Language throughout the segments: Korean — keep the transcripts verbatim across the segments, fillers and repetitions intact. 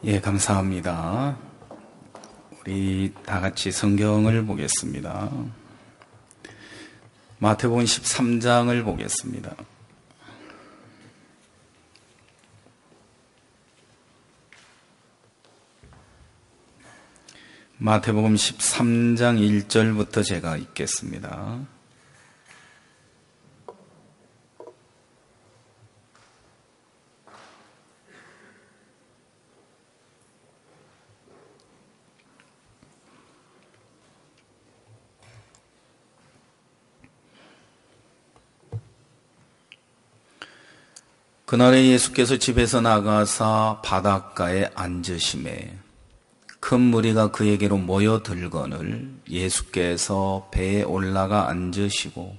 예, 감사합니다. 우리 다 같이 성경을 보겠습니다. 마태복음 십삼 장을 보겠습니다. 마태복음 십삼 장 일 절부터 제가 읽겠습니다. 그날에 예수께서 집에서 나가사 바닷가에 앉으시매 큰 무리가 그에게로 모여들거늘 예수께서 배에 올라가 앉으시고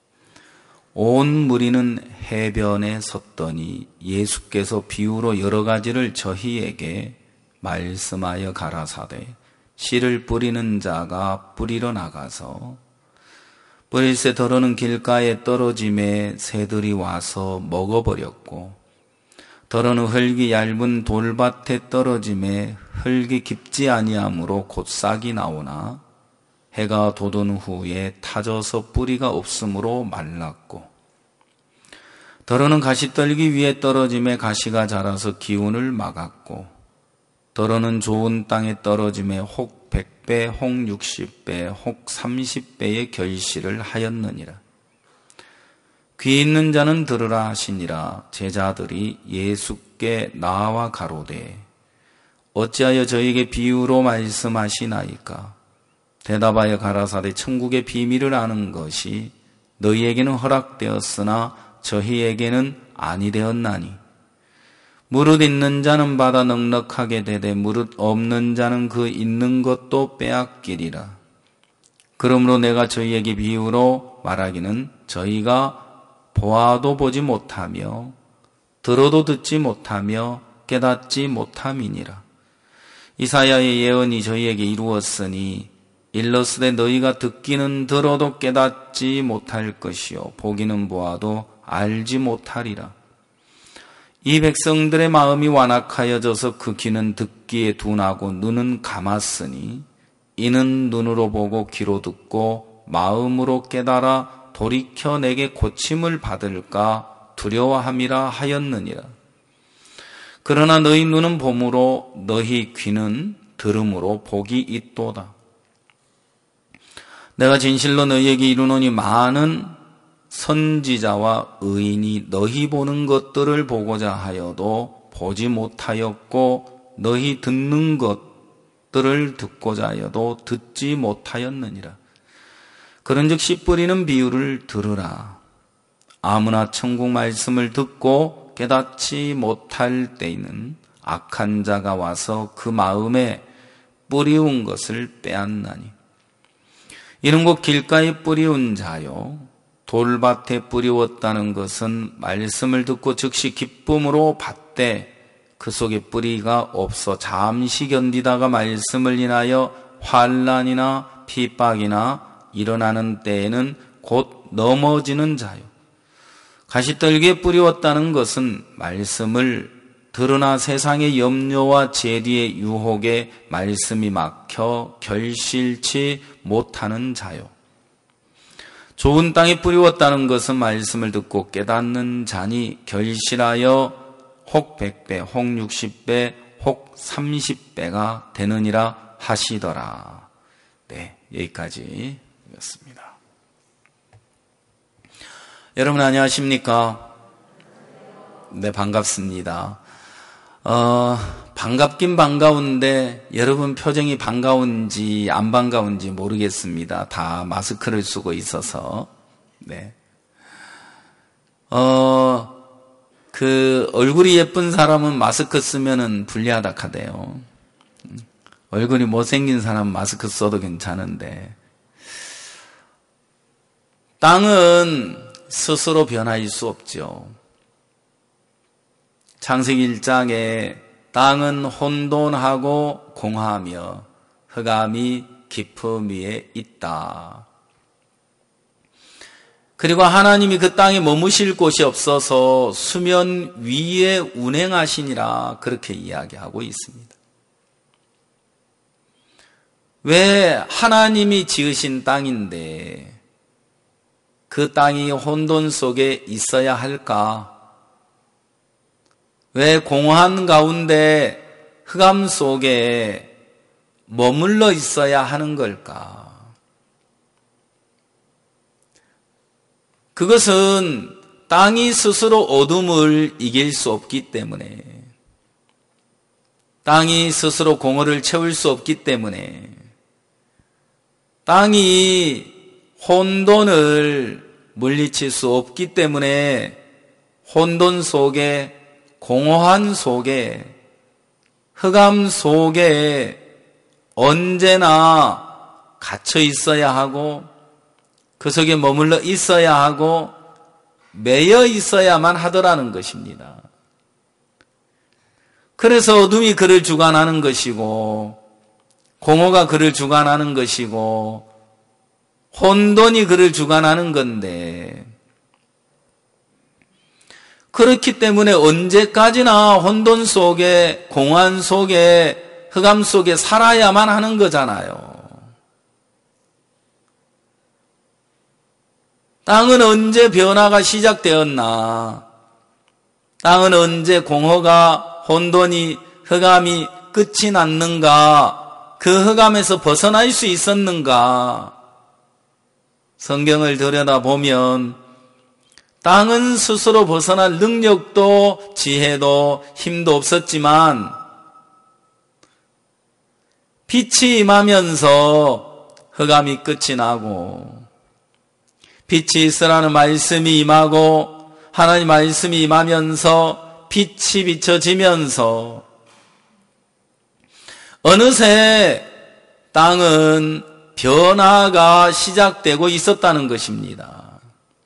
온 무리는 해변에 섰더니 예수께서 비유로 여러 가지를 저희에게 말씀하여 가라사대 씨를 뿌리는 자가 뿌리러 나가서 뿌릴새 더러는 길가에 떨어짐에 새들이 와서 먹어버렸고 더러는 흙이 얇은 돌밭에 떨어짐에 흙이 깊지 아니하므로 곧 싹이 나오나 해가 돋은 후에 타져서 뿌리가 없으므로 말랐고 더러는 가시떨기 위에 떨어짐에 가시가 자라서 기운을 막았고 더러는 좋은 땅에 떨어짐에 혹 백 배, 혹 육십 배, 혹 삼십 배의 결실을 하였느니라. 귀 있는 자는 들으라 하시니라. 제자들이 예수께 나와 가로되 어찌하여 저에게 비유로 말씀하시나이까? 대답하여 가라사대 천국의 비밀을 아는 것이 너희에게는 허락되었으나 저희에게는 아니 되었나니 무릇 있는 자는 받아 넉넉하게 되되 무릇 없는 자는 그 있는 것도 빼앗기리라. 그러므로 내가 저희에게 비유로 말하기는 저희가 보아도 보지 못하며 들어도 듣지 못하며 깨닫지 못함이니라. 이사야의 예언이 저희에게 이루었으니 일러스되 너희가 듣기는 들어도 깨닫지 못할 것이요 보기는 보아도 알지 못하리라. 이 백성들의 마음이 완악하여져서 그 귀는 듣기에 둔하고 눈은 감았으니 이는 눈으로 보고 귀로 듣고 마음으로 깨달아 돌이켜 내게 고침을 받을까 두려워함이라 하였느니라. 그러나 너희 눈은 봄으로 너희 귀는 들음으로 복이 있도다. 내가 진실로 너희에게 이르노니 많은 선지자와 의인이 너희 보는 것들을 보고자 하여도 보지 못하였고 너희 듣는 것들을 듣고자 하여도 듣지 못하였느니라. 그런즉 씨 뿌리는 비유를 들으라. 아무나 천국 말씀을 듣고 깨닫지 못할 때에는 악한 자가 와서 그 마음에 뿌리운 것을 빼앗나니 이는 곧 길가에 뿌리운 자요 돌밭에 뿌리웠다는 것은 말씀을 듣고 즉시 기쁨으로 받되 그 속에 뿌리가 없어 잠시 견디다가 말씀을 인하여 환난이나 핍박이나 일어나는 때에는 곧 넘어지는 자요. 가시떨기에 뿌리웠다는 것은 말씀을 들으나 세상의 염려와 재리의 유혹에 말씀이 막혀 결실치 못하는 자요. 좋은 땅에 뿌리웠다는 것은 말씀을 듣고 깨닫는 자니 결실하여 혹 백 배, 혹 육십 배, 혹 삼십 배가 되느니라 하시더라. 네, 여기까지 읽었습니다. 여러분 안녕하십니까? 네, 반갑습니다. 어, 반갑긴 반가운데 여러분 표정이 반가운지 안 반가운지 모르겠습니다. 다 마스크를 쓰고 있어서. 네. 어, 그 얼굴이 예쁜 사람은 마스크 쓰면은 불리하다 하대요. 얼굴이 못생긴 사람은 마스크 써도 괜찮은데 땅은 스스로 변할 수 없죠. 창세기 일 장에 땅은 혼돈하고 공하며 흑암이 깊음 위에 있다. 그리고 하나님이 그 땅에 머무실 곳이 없어서 수면 위에 운행하시니라 그렇게 이야기하고 있습니다. 왜 하나님이 지으신 땅인데 그 땅이 혼돈 속에 있어야 할까? 왜 공허한 가운데 흑암 속에 머물러 있어야 하는 걸까? 그것은 땅이 스스로 어둠을 이길 수 없기 때문에, 땅이 스스로 공허를 채울 수 없기 때문에, 땅이 혼돈을 물리칠 수 없기 때문에 혼돈 속에, 공허한 속에, 흑암 속에 언제나 갇혀 있어야 하고 그 속에 머물러 있어야 하고 매여 있어야만 하더라는 것입니다. 그래서 어둠이 그를 주관하는 것이고 공허가 그를 주관하는 것이고 혼돈이 그를 주관하는 건데, 그렇기 때문에 언제까지나 혼돈 속에, 공허한 속에, 흑암 속에 살아야만 하는 거잖아요. 땅은 언제 변화가 시작되었나? 땅은 언제 공허가, 혼돈이, 흑암이 끝이 났는가? 그 흑암에서 벗어날 수 있었는가? 성경을 들여다보면 땅은 스스로 벗어날 능력도 지혜도 힘도 없었지만 빛이 임하면서 흑암이 끝이 나고, 빛이 있으라는 말씀이 임하고 하나님 말씀이 임하면서 빛이 비춰지면서 어느새 땅은 변화가 시작되고 있었다는 것입니다.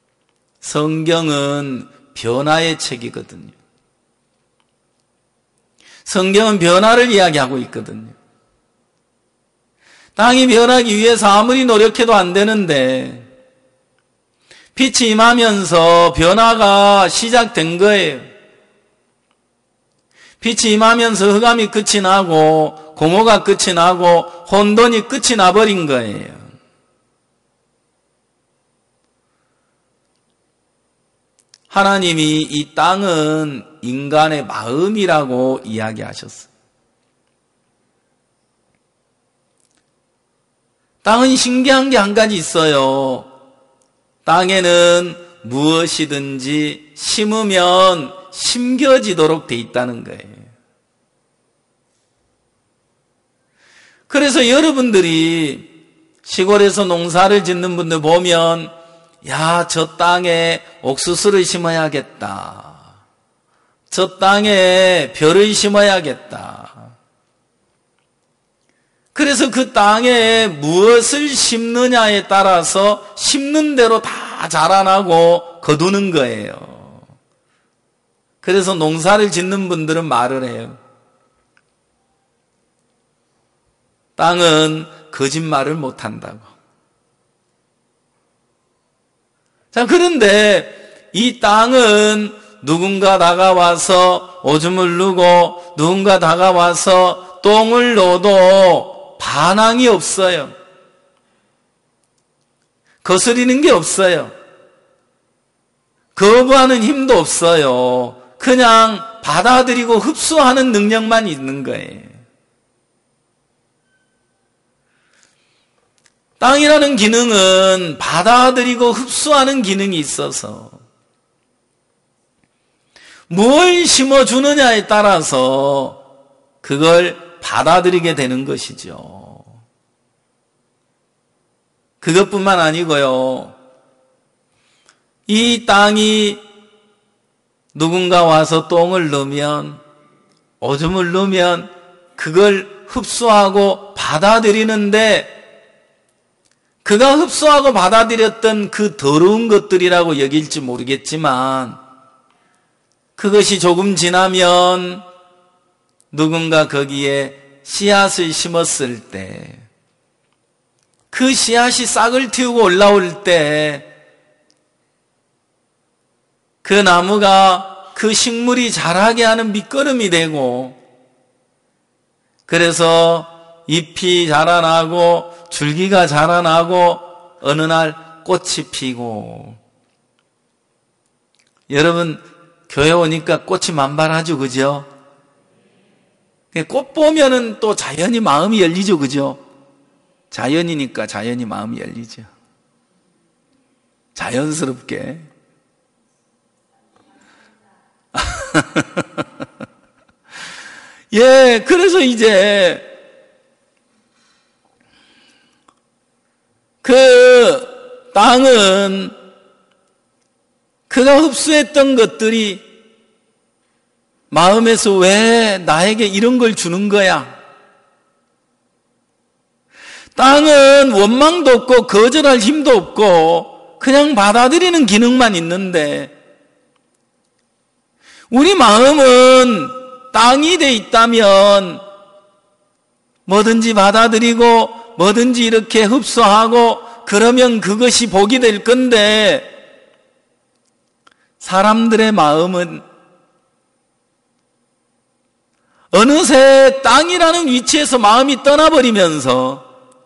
성경은 변화의 책이거든요. 성경은 변화를 이야기하고 있거든요. 땅이 변하기 위해서 아무리 노력해도 안 되는데 빛이 임하면서 변화가 시작된 거예요. 빛이 임하면서 흑암이 끝이 나고 공허가 끝이 나고 혼돈이 끝이 나버린 거예요. 하나님이 이 땅은 인간의 마음이라고 이야기하셨어요. 땅은 신기한 게 한 가지 있어요. 땅에는 무엇이든지 심으면 심겨지도록 돼 있다는 거예요. 그래서 여러분들이 시골에서 농사를 짓는 분들 보면, 야, 저 땅에 옥수수를 심어야겠다. 저 땅에 벼를 심어야겠다. 그래서 그 땅에 무엇을 심느냐에 따라서 심는 대로 다 자라나고 거두는 거예요. 그래서 농사를 짓는 분들은 말을 해요. 땅은 거짓말을 못한다고. 자, 그런데 이 땅은 누군가 다가와서 오줌을 누고 누군가 다가와서 똥을 넣어도 반항이 없어요. 거스리는 게 없어요. 거부하는 힘도 없어요. 그냥 받아들이고 흡수하는 능력만 있는 거예요. 땅이라는 기능은 받아들이고 흡수하는 기능이 있어서 뭘 심어주느냐에 따라서 그걸 받아들이게 되는 것이죠. 그것뿐만 아니고요. 이 땅이 누군가 와서 똥을 넣으면, 오줌을 넣으면 그걸 흡수하고 받아들이는데, 그가 흡수하고 받아들였던 그 더러운 것들이라고 여길지 모르겠지만 그것이 조금 지나면 누군가 거기에 씨앗을 심었을 때, 그 씨앗이 싹을 틔우고 올라올 때 그 나무가 그 식물이 자라게 하는 밑거름이 되고, 그래서 잎이 자라나고 줄기가 자라나고 어느 날 꽃이 피고. 여러분 교회 오니까 꽃이 만발하죠, 그죠? 꽃 보면은 또 자연히 마음이 열리죠, 그죠? 자연이니까 자연히 마음이 열리죠. 자연스럽게. 예, 그래서 이제 그 땅은 그가 흡수했던 것들이 마음에서 왜 나에게 이런 걸 주는 거야? 땅은 원망도 없고 거절할 힘도 없고 그냥 받아들이는 기능만 있는데, 우리 마음은 땅이 돼 있다면 뭐든지 받아들이고 뭐든지 이렇게 흡수하고 그러면 그것이 복이 될 건데, 사람들의 마음은 어느새 땅이라는 위치에서 마음이 떠나버리면서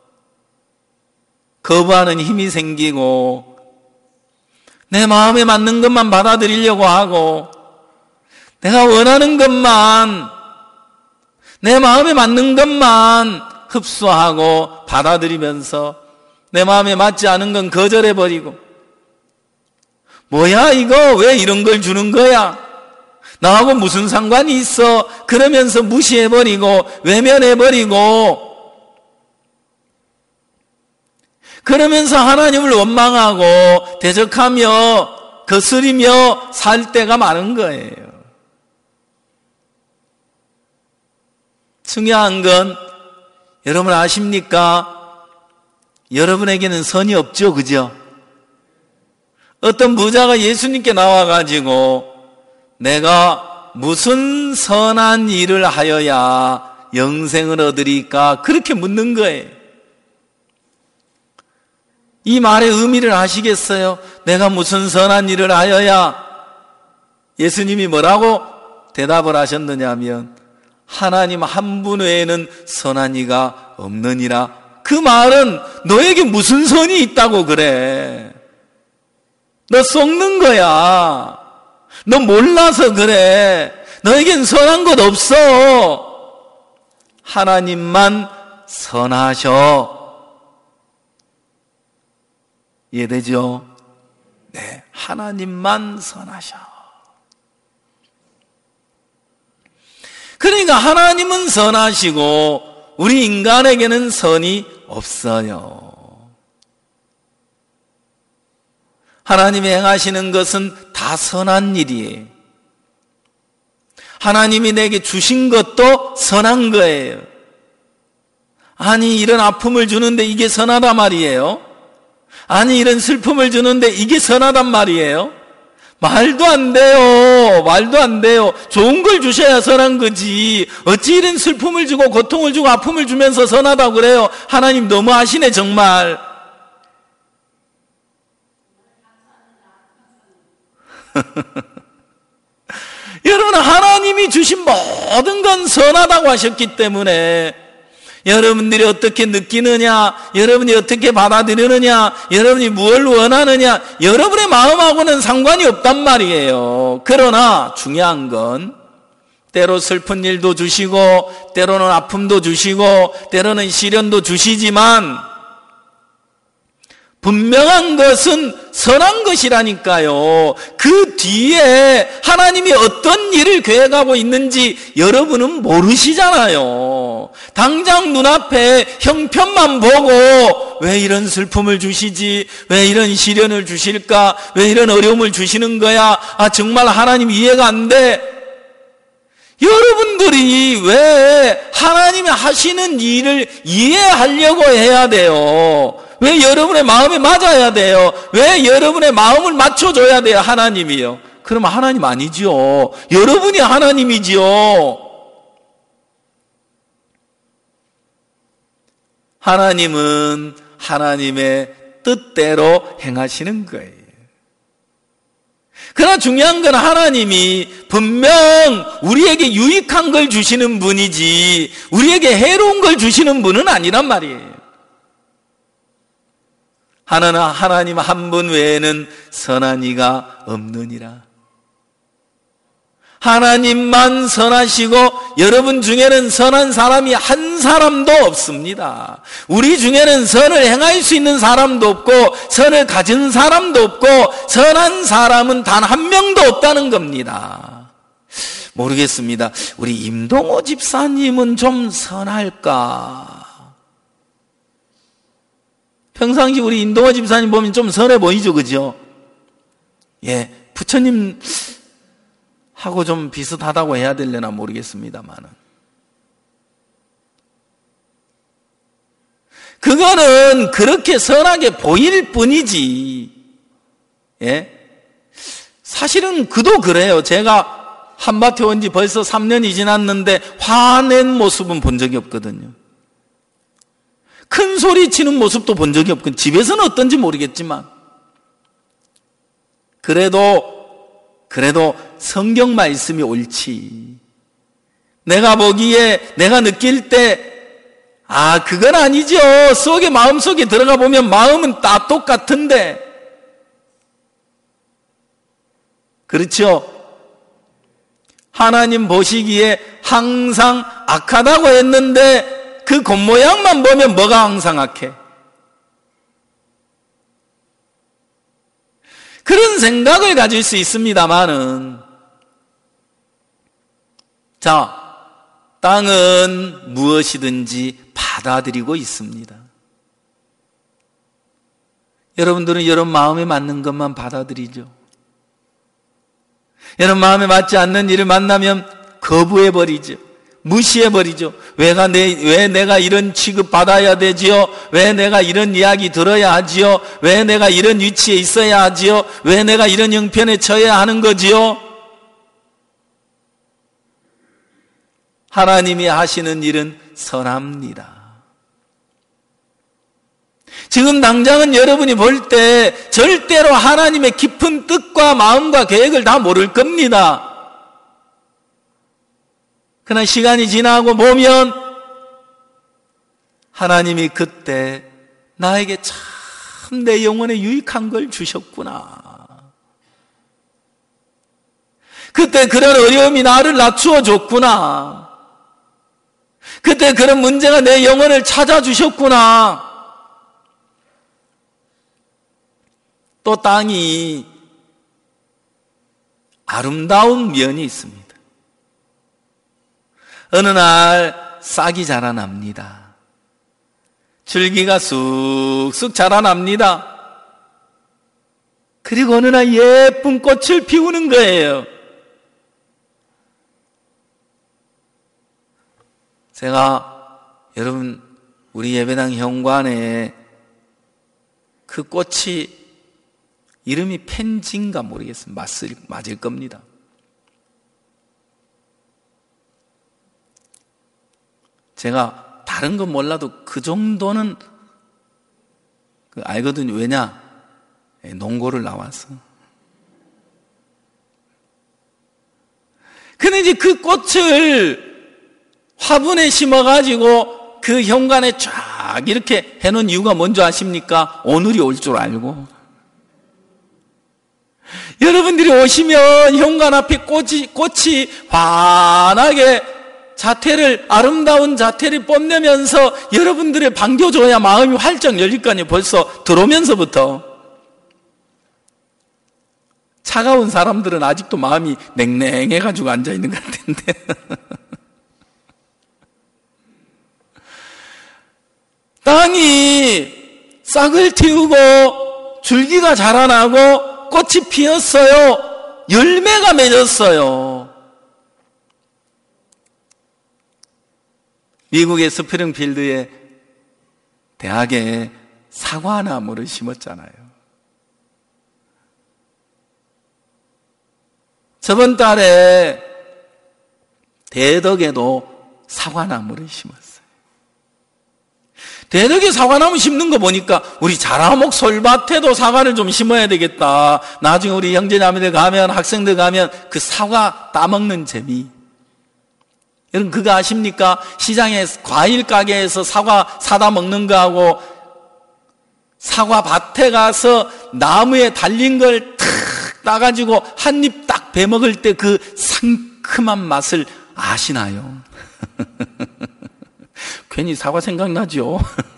거부하는 힘이 생기고 내 마음에 맞는 것만 받아들이려고 하고 내가 원하는 것만, 내 마음에 맞는 것만 흡수하고 받아들이면서 내 마음에 맞지 않은 건 거절해버리고, 뭐야 이거 왜 이런 걸 주는 거야? 나하고 무슨 상관이 있어? 그러면서 무시해버리고 외면해버리고, 그러면서 하나님을 원망하고 대적하며 거스리며 살 때가 많은 거예요. 중요한 건 여러분 아십니까? 여러분에게는 선이 없죠, 그죠? 어떤 부자가 예수님께 나와가지고 내가 무슨 선한 일을 하여야 영생을 얻으리까? 그렇게 묻는 거예요. 이 말의 의미를 아시겠어요? 내가 무슨 선한 일을 하여야, 예수님이 뭐라고 대답을 하셨느냐면 하나님 한 분 외에는 선한 이가 없느니라. 그 말은 너에게 무슨 선이 있다고 그래? 너 속는 거야. 너 몰라서 그래. 너에겐 선한 것 없어. 하나님만 선하셔. 이해되죠? 네, 하나님만 선하셔. 그러니까 하나님은 선하시고 우리 인간에게는 선이 없어요. 하나님이 행하시는 것은 다 선한 일이에요. 하나님이 내게 주신 것도 선한 거예요. 아니 이런 아픔을 주는데 이게 선하단 말이에요? 아니 이런 슬픔을 주는데 이게 선하단 말이에요? 말도 안 돼요. 말도 안 돼요. 좋은 걸 주셔야 선한 거지. 어찌 이런 슬픔을 주고 고통을 주고 아픔을 주면서 선하다고 그래요? 하나님 너무 하시네 정말. 여러분 하나님이 주신 모든 건 선하다고 하셨기 때문에 여러분들이 어떻게 느끼느냐, 여러분이 어떻게 받아들이느냐, 여러분이 무엇을 원하느냐, 여러분의 마음하고는 상관이 없단 말이에요. 그러나 중요한 건 때로 슬픈 일도 주시고 때로는 아픔도 주시고 때로는 시련도 주시지만 분명한 것은 선한 것이라니까요. 그 뒤에 하나님이 어떤 일을 계획하고 있는지 여러분은 모르시잖아요. 당장 눈앞에 형편만 보고 왜 이런 슬픔을 주시지? 왜 이런 시련을 주실까? 왜 이런 어려움을 주시는 거야? 아 정말 하나님 이해가 안 돼. 여러분들이 왜 하나님이 하시는 일을 이해하려고 해야 돼요? 왜 여러분의 마음에 맞아야 돼요? 왜 여러분의 마음을 맞춰줘야 돼요? 하나님이요. 그러면 하나님 아니지요. 여러분이 하나님이지요. 하나님은 하나님의 뜻대로 행하시는 거예요. 그러나 중요한 건 하나님이 분명 우리에게 유익한 걸 주시는 분이지 우리에게 해로운 걸 주시는 분은 아니란 말이에요. 하나나 하나님 한 분 외에는 선한 이가 없느니라. 하나님만 선하시고 여러분 중에는 선한 사람이 한 사람도 없습니다. 우리 중에는 선을 행할 수 있는 사람도 없고 선을 가진 사람도 없고 선한 사람은 단 한 명도 없다는 겁니다. 모르겠습니다. 우리 임동호 집사님은 좀 선할까? 평상시 우리 임동호 집사님 보면 좀 선해 보이죠, 그죠? 예, 부처님 하고 좀 비슷하다고 해야 되려나 모르겠습니다만은. 그거는 그렇게 선하게 보일 뿐이지. 예? 사실은 그도 그래요. 제가 한밭에 온 지 벌써 삼 년이 지났는데 화낸 모습은 본 적이 없거든요. 큰 소리 치는 모습도 본 적이 없고 집에서는 어떤지 모르겠지만 그래도 그래도 성경 말씀이 옳지. 내가 보기에 내가 느낄 때 아 그건 아니죠. 속에 마음속에 들어가 보면 마음은 다 똑같은데 그렇죠? 하나님 보시기에 항상 악하다고 했는데 그 겉모양만 보면 뭐가 항상 악해? 그런 생각을 가질 수 있습니다만은 자, 땅은 무엇이든지 받아들이고 있습니다. 여러분들은 여러분 마음에 맞는 것만 받아들이죠. 여러분 마음에 맞지 않는 일을 만나면 거부해버리죠. 무시해버리죠. 왜가 내, 왜 내가 이런 취급 받아야 되지요? 왜 내가 이런 이야기 들어야 하지요? 왜 내가 이런 위치에 있어야 하지요? 왜 내가 이런 형편에 처해야 하는 거지요? 하나님이 하시는 일은 선합니다. 지금 당장은 여러분이 볼 때 절대로 하나님의 깊은 뜻과 마음과 계획을 다 모를 겁니다. 그러나 시간이 지나고 보면 하나님이 그때 나에게 참 내 영혼에 유익한 걸 주셨구나. 그때 그런 어려움이 나를 낮추어 줬구나. 그때 그런 문제가 내 영혼을 찾아주셨구나. 또 땅이 아름다운 면이 있습니다. 어느 날 싹이 자라납니다. 줄기가 쑥쑥 자라납니다. 그리고 어느 날 예쁜 꽃을 피우는 거예요. 제가 여러분 우리 예배당 현관에 그 꽃이 이름이 펜지인가 모르겠습니다. 맞을, 맞을 겁니다. 제가 다른 건 몰라도 그 정도는 알거든요. 왜냐? 농고를 나와서. 근데 이제 그 꽃을 화분에 심어가지고 그 현관에 쫙 이렇게 해놓은 이유가 뭔지 아십니까? 오늘이 올 줄 알고. 여러분들이 오시면 현관 앞에 꽃이, 꽃이 환하게 자태를, 아름다운 자태를 뽐내면서 여러분들의 반겨줘야 마음이 활짝 열릴 거 아니에요. 벌써 들어오면서부터. 차가운 사람들은 아직도 마음이 냉랭해가지고 앉아있는 것 같은데. 땅이 싹을 틔우고 줄기가 자라나고 꽃이 피었어요. 열매가 맺었어요. 미국의 스프링필드의 대학에 사과나무를 심었잖아요. 저번 달에 대덕에도 사과나무를 심었어요. 대덕에 사과나무 심는 거 보니까 우리 자라목 솔밭에도 사과를 좀 심어야 되겠다. 나중에 우리 형제자매들 가면, 학생들 가면 그 사과 따먹는 재미. 여러분 그거 아십니까? 시장에 과일 가게에서 사과 사다 먹는 거하고 사과 밭에 가서 나무에 달린 걸 탁 따가지고 한 입 딱 베먹을 때 그 상큼한 맛을 아시나요? 괜히 사과 생각나죠?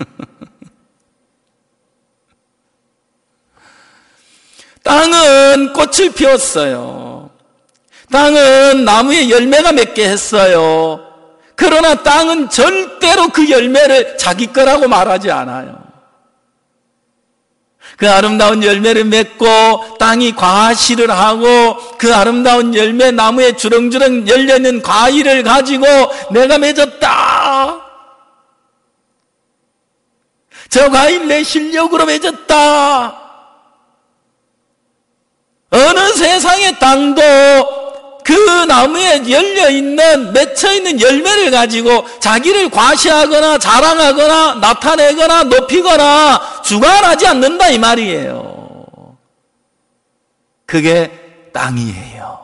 땅은 꽃을 피웠어요. 땅은 나무에 열매가 맺게 했어요. 그러나 땅은 절대로 그 열매를 자기 거라고 말하지 않아요. 그 아름다운 열매를 맺고 땅이 과실을 하고 그 아름다운 열매 나무에 주렁주렁 열려있는 과일을 가지고 내가 맺었다. 저 과일 내 실력으로 맺었다. 어느 세상의 땅도 그 나무에 열려있는 맺혀있는 열매를 가지고 자기를 과시하거나 자랑하거나 나타내거나 높이거나 주관하지 않는다 이 말이에요. 그게 땅이에요.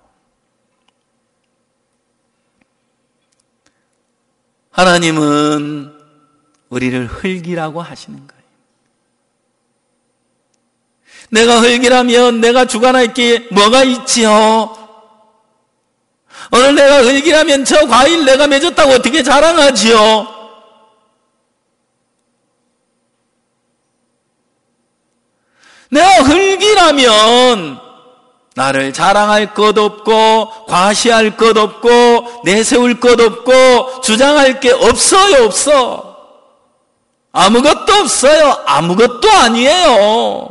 하나님은 우리를 흙이라고 하시는 거예요. 내가 흙이라면 내가 주관할 게 뭐가 있지요? 오늘 내가 흙이라면 저 과일 내가 맺었다고 어떻게 자랑하지요? 내가 흙이라면 나를 자랑할 것 없고 과시할 것 없고 내세울 것 없고 주장할 게 없어요. 없어. 아무것도 없어요. 아무것도 아니에요.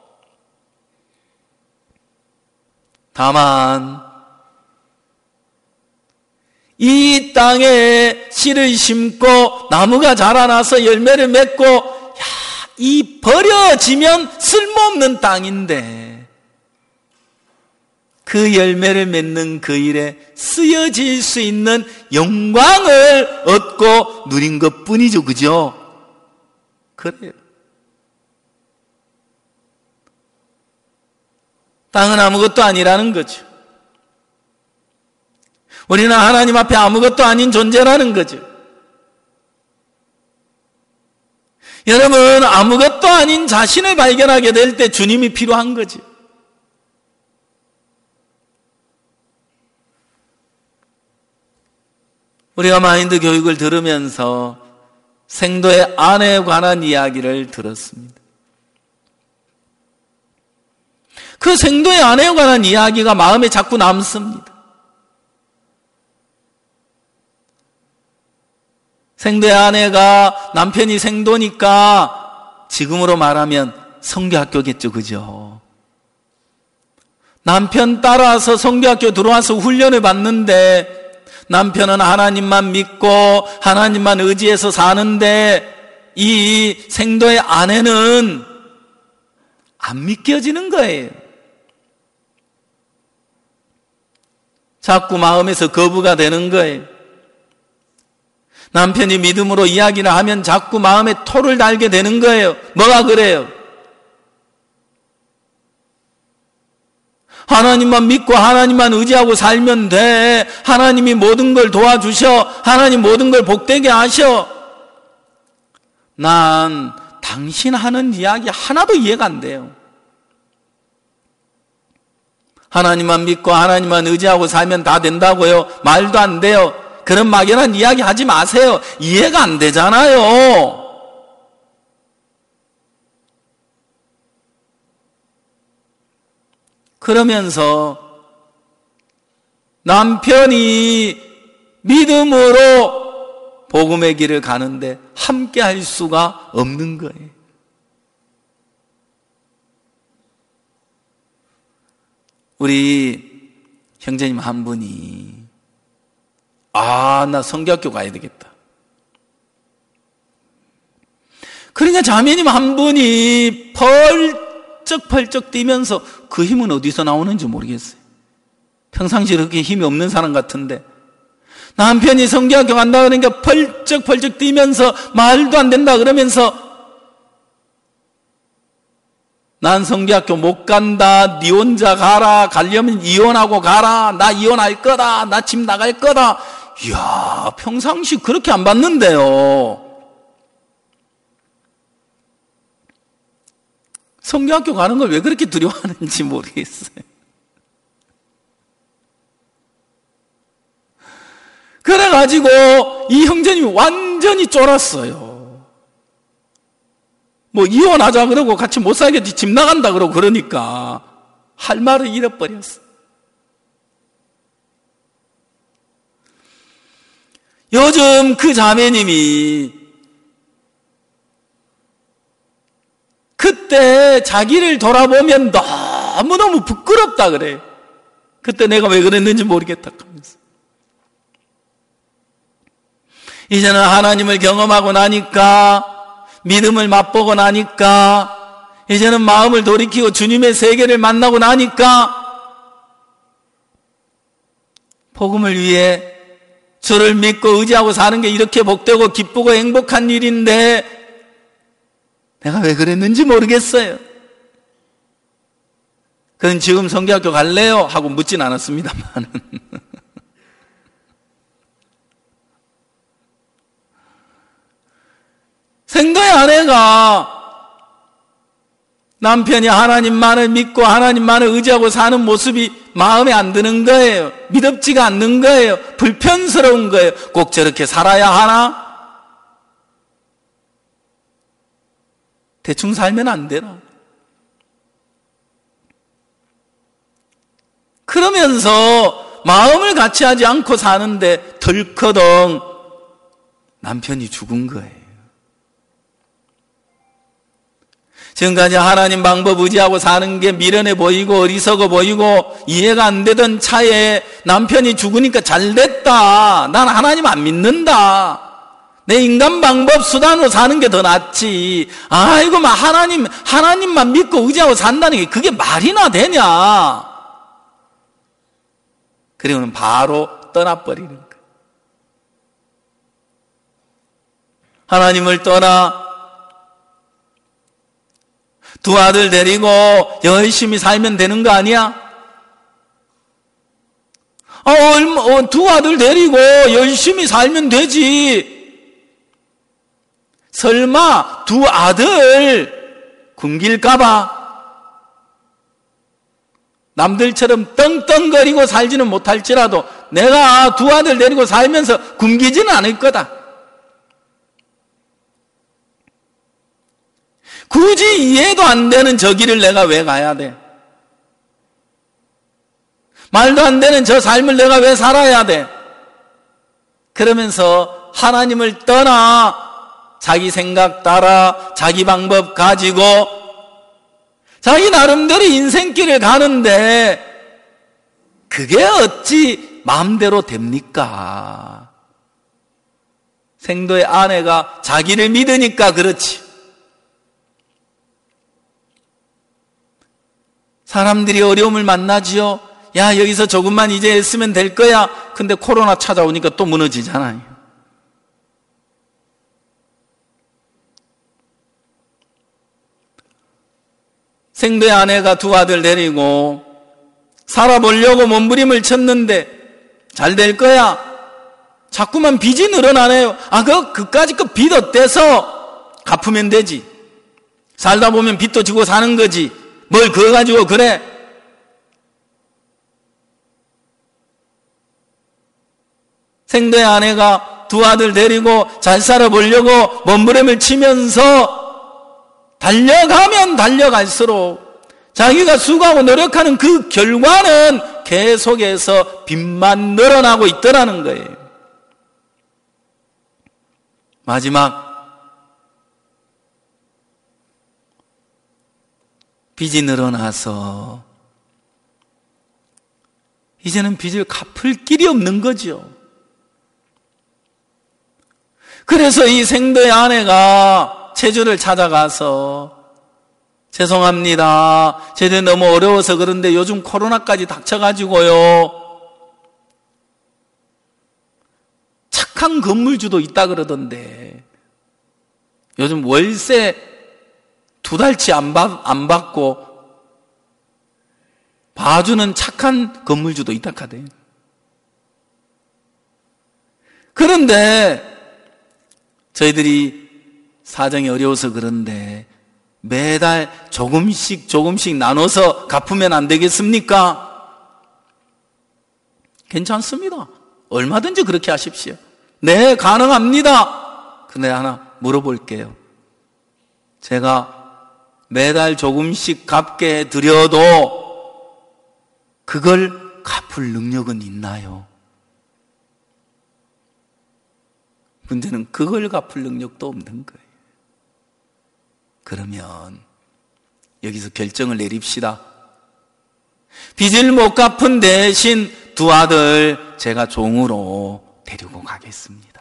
다만 이 땅에 씨를 심고 나무가 자라나서 열매를 맺고 야, 이 버려지면 쓸모없는 땅인데 그 열매를 맺는 그 일에 쓰여질 수 있는 영광을 얻고 누린 것뿐이죠. 그죠? 그래요. 땅은 아무것도 아니라는 거죠. 우리는 하나님 앞에 아무것도 아닌 존재라는 거죠. 여러분, 아무것도 아닌 자신을 발견하게 될 때 주님이 필요한 거죠. 우리가 마인드 교육을 들으면서 생도의 아내에 관한 이야기를 들었습니다. 그 생도의 아내에 관한 이야기가 마음에 자꾸 남습니다. 생도의 아내가 남편이 생도니까 지금으로 말하면 성교학교겠죠. 그죠? 남편 따라서 성교학교 들어와서 훈련을 받는데 남편은 하나님만 믿고 하나님만 의지해서 사는데 이 생도의 아내는 안 믿겨지는 거예요. 자꾸 마음에서 거부가 되는 거예요. 남편이 믿음으로 이야기를 하면 자꾸 마음에 토를 달게 되는 거예요. 뭐가 그래요? 하나님만 믿고 하나님만 의지하고 살면 돼. 하나님이 모든 걸 도와주셔. 하나님 모든 걸 복되게 하셔. 난 당신 하는 이야기 하나도 이해가 안 돼요. 하나님만 믿고 하나님만 의지하고 살면 다 된다고요? 말도 안 돼요. 그런 막연한 이야기 하지 마세요. 이해가 안 되잖아요. 그러면서 남편이 믿음으로 복음의 길을 가는데 함께 할 수가 없는 거예요. 우리 형제님 한 분이 아, 나 성교학교 가야 되겠다. 그러니까 자매님 한 분이 펄쩍펄쩍 뛰면서 그 힘은 어디서 나오는지 모르겠어요. 평상시에 그렇게 힘이 없는 사람 같은데 남편이 성경학교 간다 그러니까 펄쩍펄쩍 뛰면서 말도 안 된다 그러면서 난 성경학교 못 간다. 니 혼자 가라. 가려면 이혼하고 가라. 나 이혼할 거다. 나 집 나갈 거다. 이야, 평상시 그렇게 안 봤는데요. 성경학교 가는 걸 왜 그렇게 두려워하는지 모르겠어요. 그래가지고 이 형제님이 완전히 쫄았어요. 뭐 이혼하자 그러고 같이 못 살겠지, 집 나간다 그러고 그러니까 할 말을 잃어버렸어. 요즘 그 자매님이 그때 자기를 돌아보면 너무너무 부끄럽다 그래. 그때 내가 왜 그랬는지 모르겠다 하면서. 이제는 하나님을 경험하고 나니까, 믿음을 맛보고 나니까, 이제는 마음을 돌이키고 주님의 세계를 만나고 나니까 복음을 위해 주를 믿고 의지하고 사는 게 이렇게 복되고 기쁘고 행복한 일인데 내가 왜 그랬는지 모르겠어요. 그건 지금 성경학교 갈래요? 하고 묻진 않았습니다만 생도의 아내가 남편이 하나님만을 믿고 하나님만을 의지하고 사는 모습이 마음에 안 드는 거예요. 믿음지가 않는 거예요. 불편스러운 거예요. 꼭 저렇게 살아야 하나? 대충 살면 안 되나? 그러면서 마음을 같이 하지 않고 사는데 덜커덩 남편이 죽은 거예요. 지금까지 하나님 방법 의지하고 사는 게 미련해 보이고 어리석어 보이고 이해가 안 되던 차에 남편이 죽으니까 잘됐다. 난 하나님 안 믿는다. 내 인간 방법 수단으로 사는 게 더 낫지. 아이고, 막 하나님, 하나님만 믿고 의지하고 산다는 게 그게 말이나 되냐. 그리고는 바로 떠나버리는 거예요. 하나님을 떠나 두 아들 데리고 열심히 살면 되는 거 아니야? 어, 얼마, 어, 두 아들 데리고 열심히 살면 되지. 설마 두 아들 굶길까봐 남들처럼 떵떵거리고 살지는 못할지라도 내가 두 아들 데리고 살면서 굶기지는 않을 거다. 굳이 이해도 안 되는 저 길을 내가 왜 가야 돼? 말도 안 되는 저 삶을 내가 왜 살아야 돼? 그러면서 하나님을 떠나 자기 생각 따라 자기 방법 가지고 자기 나름대로 인생길을 가는데 그게 어찌 마음대로 됩니까? 생도의 아내가 자기를 믿으니까 그렇지. 사람들이 어려움을 만나지요. 야, 여기서 조금만 이제 했으면 될 거야. 근데 코로나 찾아오니까 또 무너지잖아요. 생도의 아내가 두 아들 데리고 살아보려고 몸부림을 쳤는데 잘 될 거야. 자꾸만 빚이 늘어나네요. 아, 그, 그까짓 거 빚 어때서 갚으면 되지. 살다 보면 빚도 지고 사는 거지. 뭘 그거 가지고 그래? 생도의 아내가 두 아들 데리고 잘 살아보려고 몸부림을 치면서 달려가면 달려갈수록 자기가 수고하고 노력하는 그 결과는 계속해서 빚만 늘어나고 있더라는 거예요. 마지막 빚이 늘어나서 이제는 빚을 갚을 길이 없는 거죠. 그래서 이 생도의 아내가 제주를 찾아가서 죄송합니다. 제주 너무 어려워서 그런데 요즘 코로나까지 닥쳐가지고요. 착한 건물주도 있다 그러던데 요즘 월세 두 달치 안, 받, 안 받고 봐주는 착한 건물주도 있다 카대. 그런데 저희들이 사정이 어려워서 그런데 매달 조금씩 조금씩 나눠서 갚으면 안 되겠습니까? 괜찮습니다. 얼마든지 그렇게 하십시오. 네, 가능합니다. 근데 하나 물어볼게요. 제가 매달 조금씩 갚게 드려도 그걸 갚을 능력은 있나요? 문제는 그걸 갚을 능력도 없는 거예요. 그러면 여기서 결정을 내립시다. 빚을 못 갚은 대신 두 아들 제가 종으로 데리고 가겠습니다.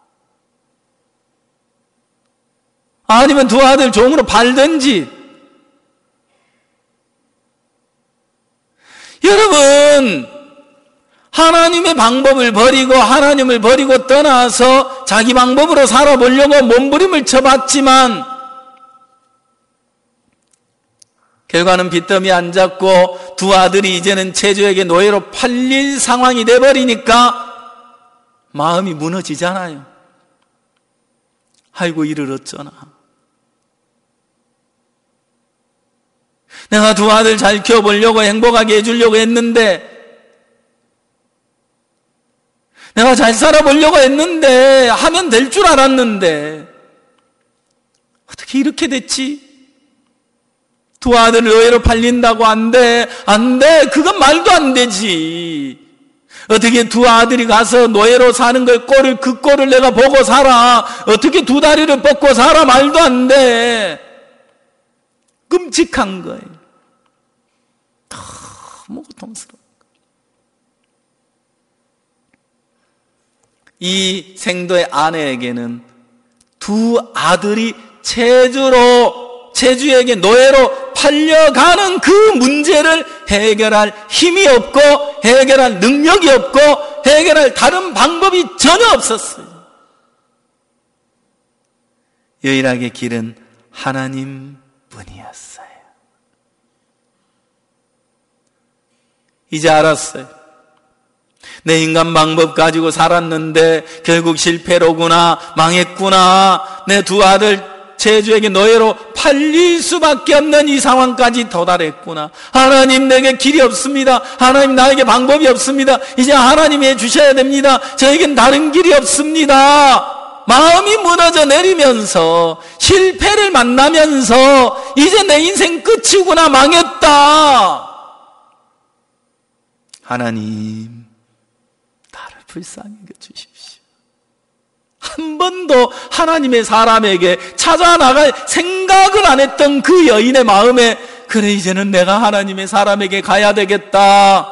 아니면 두 아들 종으로 팔든지. 여러분, 하나님의 방법을 버리고 하나님을 버리고 떠나서 자기 방법으로 살아보려고 몸부림을 쳐봤지만 결과는 빚더미 안 잡고 두 아들이 이제는 체주에게 노예로 팔릴 상황이 돼버리니까 마음이 무너지잖아요. 아이고 이를 어쩌나. 내가 두 아들 잘 키워보려고 행복하게 해주려고 했는데 내가 잘 살아보려고 했는데 하면 될 줄 알았는데 어떻게 이렇게 됐지? 두 아들 노예로 팔린다고 안 돼, 안 돼. 그건 말도 안 되지. 어떻게 두 아들이 가서 노예로 사는 걸 꼴을 그 꼴을 내가 보고 살아? 어떻게 두 다리를 뻗고 살아? 말도 안 돼. 끔찍한 거예요. 너무 고통스러워. 이 생도의 아내에게는 두 아들이 체주로 체주에게 노예로 팔려가는 그 문제를 해결할 힘이 없고 해결할 능력이 없고 해결할 다른 방법이 전혀 없었어요. 유일하게 길은 하나님 뿐이었어요. 이제 알았어요. 내 인간 방법 가지고 살았는데 결국 실패로구나, 망했구나. 내 두 아들 체주에게 노예로 팔릴 수밖에 없는 이 상황까지 도달했구나. 하나님 내게 길이 없습니다. 하나님 나에게 방법이 없습니다. 이제 하나님이 해주셔야 됩니다. 저에겐 다른 길이 없습니다. 마음이 무너져 내리면서 실패를 만나면서 이제 내 인생 끝이구나, 망했다. 하나님 나를 불쌍히 여겨주십시오. 한 번도 하나님의 사람에게 찾아나갈 생각을 안 했던 그 여인의 마음에 그래 이제는 내가 하나님의 사람에게 가야 되겠다.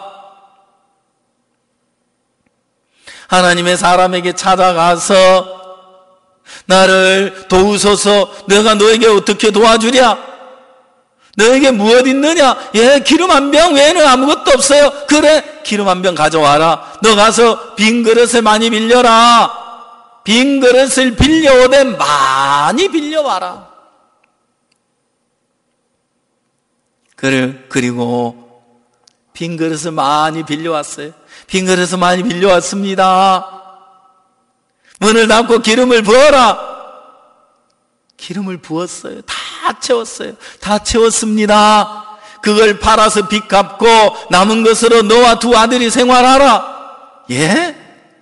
하나님의 사람에게 찾아가서 나를 도우소서. 내가 너에게 어떻게 도와주랴? 너에게 무엇 있느냐? 예, 기름 한 병 외에는 아무것도 없어요. 그래, 기름 한 병 가져와라. 너 가서 빈 그릇을 많이 빌려라. 빈 그릇을 빌려오되 많이 빌려와라. 그리고 빈 그릇을 많이 빌려왔어요. 빈 그릇을 많이 빌려왔습니다. 문을 닫고 기름을 부어라. 기름을 부었어요. 다 채웠어요. 다 채웠습니다. 그걸 팔아서 빚 갚고 남은 것으로 너와 두 아들이 생활하라. 예?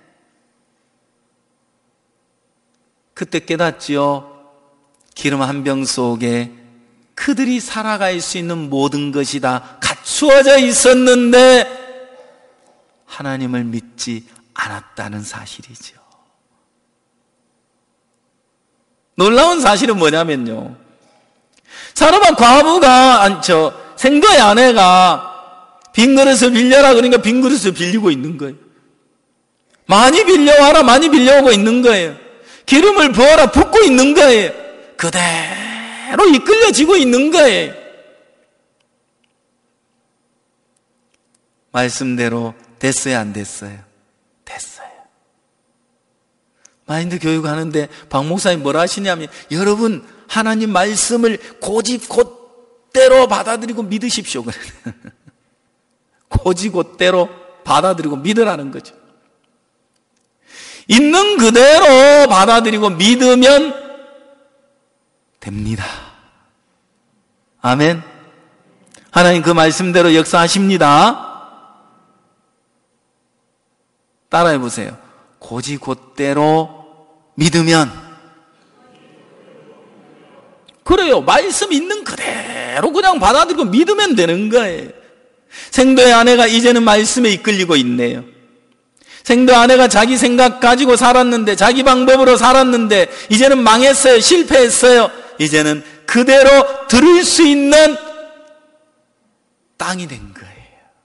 그때 깨닫지요. 기름 한 병 속에 그들이 살아갈 수 있는 모든 것이 다 갖추어져 있었는데 하나님을 믿지 않았다는 사실이죠. 놀라운 사실은 뭐냐면요. 사람은 과부가, 아니, 저, 생도의 아내가 빈 그릇을 빌려라 그러니까 빈 그릇을 빌리고 있는 거예요. 많이 빌려와라, 많이 빌려오고 있는 거예요. 기름을 부어라, 붓고 있는 거예요. 그대로 이끌려지고 있는 거예요. 말씀대로 됐어요, 안 됐어요? 됐어요. 마인드 교육하는데 박 목사님 뭐라 하시냐면, 여러분 하나님 말씀을 고지곧대로 받아들이고 믿으십시오. 그래. 고지곧대로 받아들이고 믿으라는 거죠. 있는 그대로 받아들이고 믿으면 됩니다. 아멘. 하나님 그 말씀대로 역사하십니다. 따라해 보세요. 고지곧대로 믿으면. 그래요. 말씀 있는 그대로 그냥 받아들이고 믿으면 되는 거예요. 생도의 아내가 이제는 말씀에 이끌리고 있네요. 생도 아내가 자기 생각 가지고 살았는데, 자기 방법으로 살았는데 이제는 망했어요. 실패했어요. 이제는 그대로 들을 수 있는 땅이 된 거예요.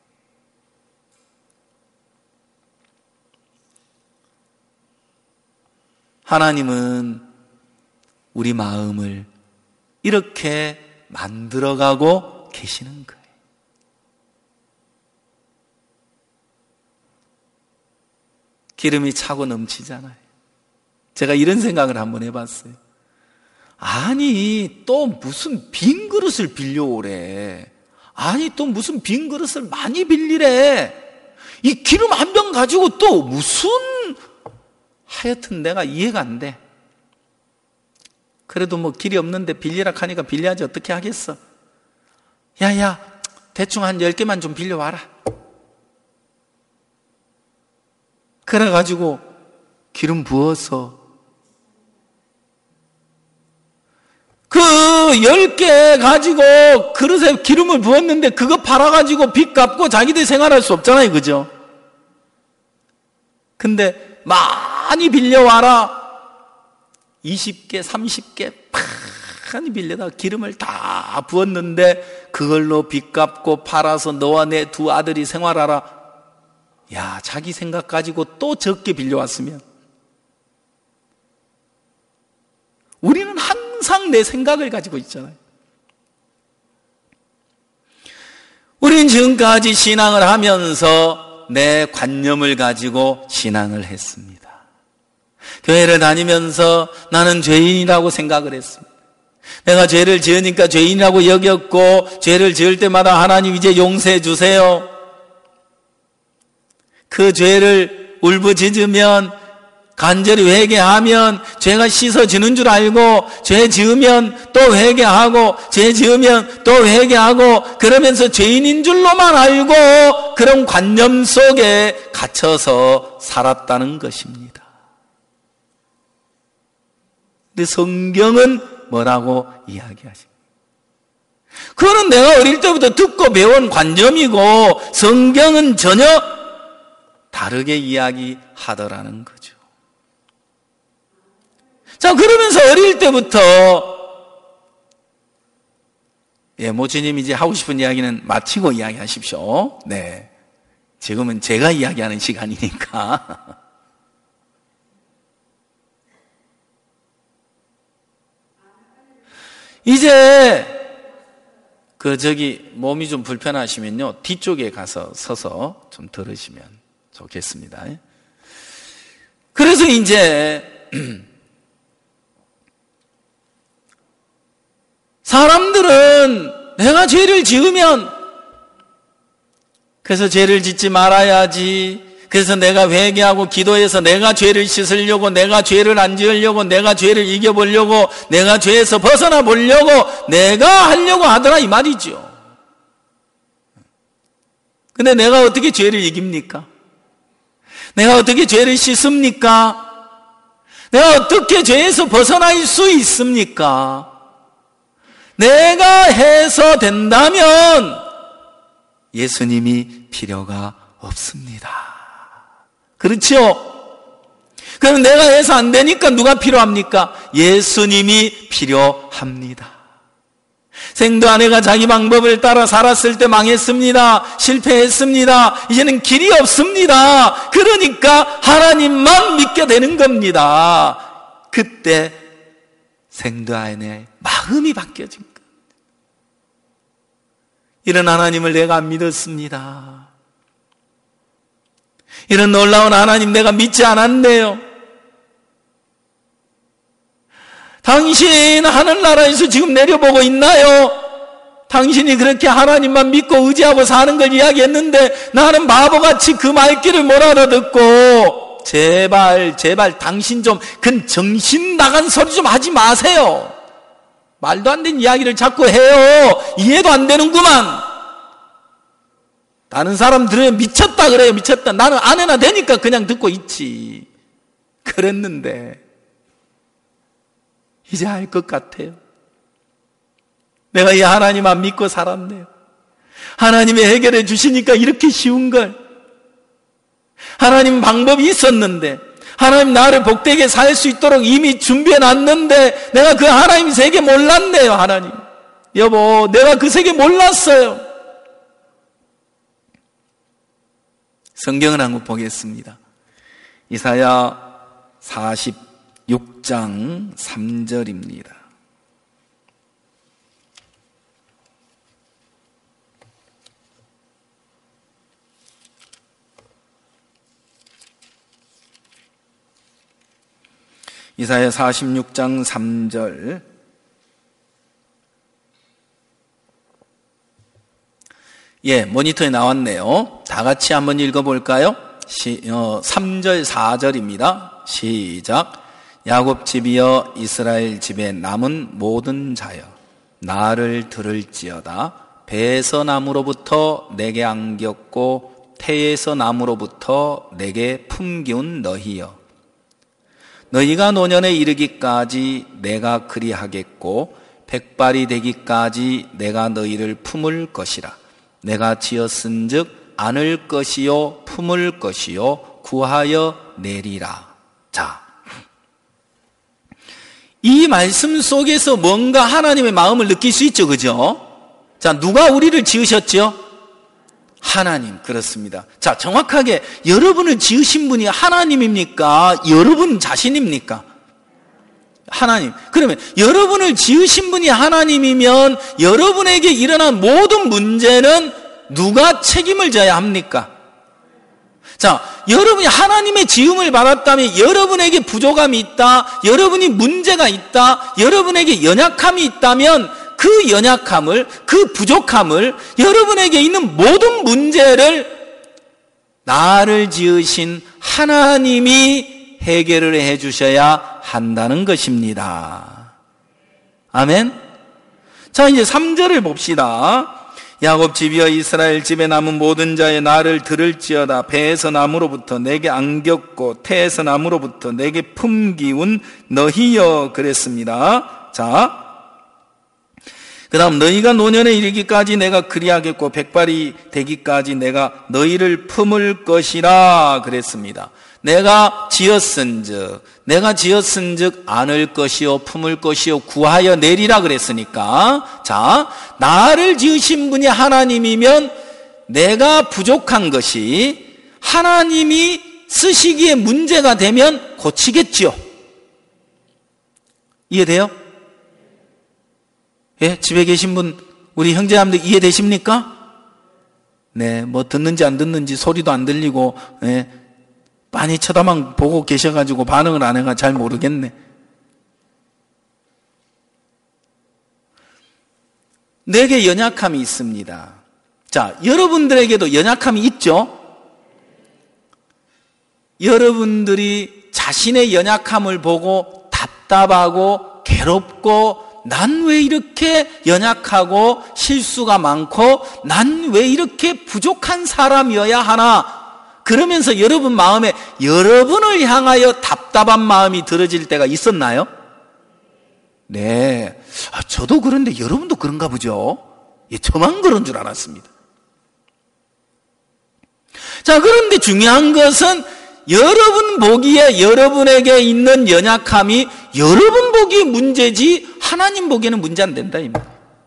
하나님은 우리 마음을 이렇게 만들어가고 계시는 거예요. 기름이 차고 넘치잖아요. 제가 이런 생각을 한번 해봤어요. 아니, 또 무슨 빈 그릇을 빌려오래. 아니, 또 무슨 빈 그릇을 많이 빌리래. 이 기름 한 병 가지고 또 무슨, 하여튼 내가 이해가 안 돼. 그래도 뭐 길이 없는데 빌리라 하니까 빌려야지 어떻게 하겠어. 야야, 대충 한 열 개만 좀 빌려와라. 그래가지고 기름 부어서 그 열 개 가지고 그릇에 기름을 부었는데 그거 팔아가지고 빚 갚고 자기들 생활할 수 없잖아요. 그죠? 근데 많이 빌려와라. 이십 개, 삼십 개 많이 빌려다가 기름을 다 부었는데 그걸로 빚 갚고 팔아서 너와 내 두 아들이 생활하라. 야, 자기 생각 가지고 또 적게 빌려왔으면. 우리는 항상 내 생각을 가지고 있잖아요. 우리는 지금까지 신앙을 하면서 내 관념을 가지고 신앙을 했습니다. 교회를 다니면서 나는 죄인이라고 생각을 했습니다. 내가 죄를 지으니까 죄인이라고 여겼고, 죄를 지을 때마다 하나님 이제 용서해 주세요. 그 죄를 울부짖으면, 간절히 회개하면 죄가 씻어지는 줄 알고, 죄 지으면 또 회개하고, 죄 지으면 또 회개하고, 그러면서 죄인인 줄로만 알고 그런 관념 속에 갇혀서 살았다는 것입니다. 근데 성경은 뭐라고 이야기하십니까? 그거는 내가 어릴 때부터 듣고 배운 관념이고, 성경은 전혀 다르게 이야기하더라는 거죠. 자, 그러면서 어릴 때부터, 예, 모치님 이제 하고 싶은 이야기는 마치고 이야기하십시오. 네. 지금은 제가 이야기하는 시간이니까. 이제, 그, 저기, 몸이 좀 불편하시면요, 뒤쪽에 가서 서서 좀 들으시면 좋겠습니다. 그래서 이제, 사람들은 내가 죄를 지으면, 그래서 죄를 짓지 말아야지, 그래서 내가 회개하고 기도해서 내가 죄를 씻으려고, 내가 죄를 안 지으려고, 내가 죄를 이겨보려고, 내가 죄에서 벗어나 보려고 내가 하려고 하더라 이 말이죠. 근데 내가 어떻게 죄를 이깁니까? 내가 어떻게 죄를 씻습니까? 내가 어떻게 죄에서 벗어날 수 있습니까? 내가 해서 된다면 예수님이 필요가 없습니다. 그렇죠? 그럼 내가 해서 안 되니까 누가 필요합니까? 예수님이 필요합니다. 생도 아내가 자기 방법을 따라 살았을 때 망했습니다. 실패했습니다. 이제는 길이 없습니다. 그러니까 하나님만 믿게 되는 겁니다. 그때 생도 아내의 마음이 바뀌어진 거예요. 이런 하나님을 내가 안 믿었습니다. 이런 놀라운 하나님 내가 믿지 않았네요. 당신 하늘나라에서 지금 내려보고 있나요? 당신이 그렇게 하나님만 믿고 의지하고 사는 걸 이야기했는데 나는 바보같이 그 말귀를 못 알아듣고, 제발 제발 당신 좀 그 정신 나간 소리 좀 하지 마세요. 말도 안 되는 이야기를 자꾸 해요. 이해도 안 되는구만. 다른 사람 들으면 미쳤다 그래요. 미쳤다. 나는 안 해나 되니까 그냥 듣고 있지. 그랬는데 이제 알 것 같아요. 내가 이 하나님만 믿고 살았네요. 하나님이 해결해 주시니까 이렇게 쉬운 걸. 하나님 방법이 있었는데, 하나님 나를 복되게 살 수 있도록 이미 준비해 놨는데 내가 그 하나님 세계 몰랐네요. 하나님, 여보, 내가 그 세계 몰랐어요. 성경을 한번 보겠습니다. 이사야 사십육 장 삼 절입니다. 이사야 사십육 장 삼 절. 예, 모니터에 나왔네요. 다 같이 한번 읽어볼까요? 시, 어, 삼 절 사 절입니다. 시작. 야곱 집이여 이스라엘 집에 남은 모든 자여 나를 들을지어다. 배에서 나무로부터 내게 안겼고 태에서 나무로부터 내게 품기운 너희여, 너희가 노년에 이르기까지 내가 그리하겠고 백발이 되기까지 내가 너희를 품을 것이라. 내가 지었은즉 안을 것이요 품을 것이요 구하여 내리라. 자, 이 말씀 속에서 뭔가 하나님의 마음을 느낄 수 있죠, 그죠? 자, 누가 우리를 지으셨죠? 하나님. 그렇습니다. 자, 정확하게 여러분을 지으신 분이 하나님입니까? 여러분 자신입니까? 하나님. 그러면 여러분을 지으신 분이 하나님이면 여러분에게 일어난 모든 문제는 누가 책임을 져야 합니까? 자, 여러분이 하나님의 지음을 받았다면 여러분에게 부족함이 있다, 여러분이 문제가 있다, 여러분에게 연약함이 있다면 그 연약함을, 그 부족함을, 여러분에게 있는 모든 문제를 나를 지으신 하나님이 해결을 해 주셔야 한다는 것입니다. 아멘. 자, 이제 삼 절을 봅시다. 야곱 집이여 이스라엘 집에 남은 모든 자의 나를 들을지어다. 배에서 나무로부터 내게 안겼고 태에서 나무로부터 내게 품기운 너희여. 그랬습니다. 자, 그 다음 너희가 노년에 이르기까지 내가 그리하겠고 백발이 되기까지 내가 너희를 품을 것이라. 그랬습니다. 내가 지었은즉, 내가 지었은즉 안을 것이요 품을 것이요 구하여 내리라 그랬으니까, 자, 나를 지으신 분이 하나님이면 내가 부족한 것이 하나님이 쓰시기에 문제가 되면 고치겠지요. 이해돼요? 예, 집에 계신 분, 우리 형제자매들 이해되십니까? 네, 뭐 듣는지 안 듣는지 소리도 안 들리고, 예, 빤히 쳐다만 보고 계셔가지고 반응을 안 해가 잘 모르겠네. 내게 연약함이 있습니다. 자, 여러분들에게도 연약함이 있죠? 여러분들이 자신의 연약함을 보고 답답하고 괴롭고 난 왜 이렇게 연약하고 실수가 많고 난 왜 이렇게 부족한 사람이어야 하나, 그러면서 여러분 마음에 여러분을 향하여 답답한 마음이 들어질 때가 있었나요? 네, 아, 저도 그런데 여러분도 그런가 보죠? 예, 저만 그런 줄 알았습니다. 자, 그런데 중요한 것은 여러분 보기에 여러분에게 있는 연약함이 여러분 보기에 문제지 하나님 보기에는 문제 안 된다, 입니다.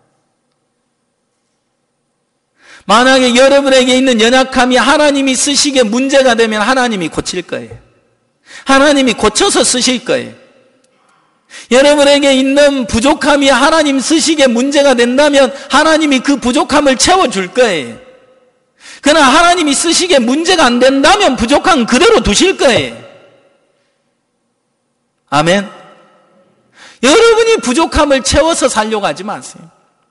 만약에 여러분에게 있는 연약함이 하나님이 쓰시기에 문제가 되면 하나님이 고칠 거예요. 하나님이 고쳐서 쓰실 거예요. 여러분에게 있는 부족함이 하나님 쓰시기에 문제가 된다면 하나님이 그 부족함을 채워줄 거예요. 그러나 하나님이 쓰시기에 문제가 안 된다면 부족함 그대로 두실 거예요. 아멘. 여러분이 부족함을 채워서 살려고 하지 마세요.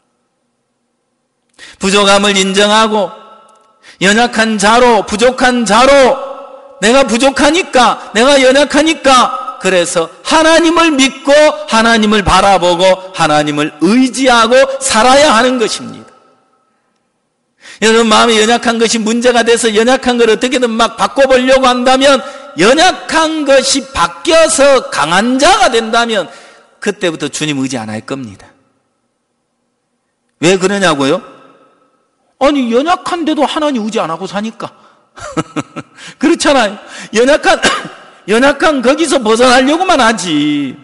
부족함을 인정하고 연약한 자로, 부족한 자로, 내가 부족하니까, 내가 연약하니까, 그래서 하나님을 믿고 하나님을 바라보고 하나님을 의지하고 살아야 하는 것입니다. 여러분 마음이 연약한 것이 문제가 돼서 연약한 걸 어떻게든 막 바꿔보려고 한다면, 연약한 것이 바뀌어서 강한 자가 된다면 그때부터 주님 의지 안 할 겁니다. 왜 그러냐고요? 아니 연약한데도 하나님 의지 안 하고 사니까. 그렇잖아요. 연약한 연약한 거기서 벗어나려고만 하지.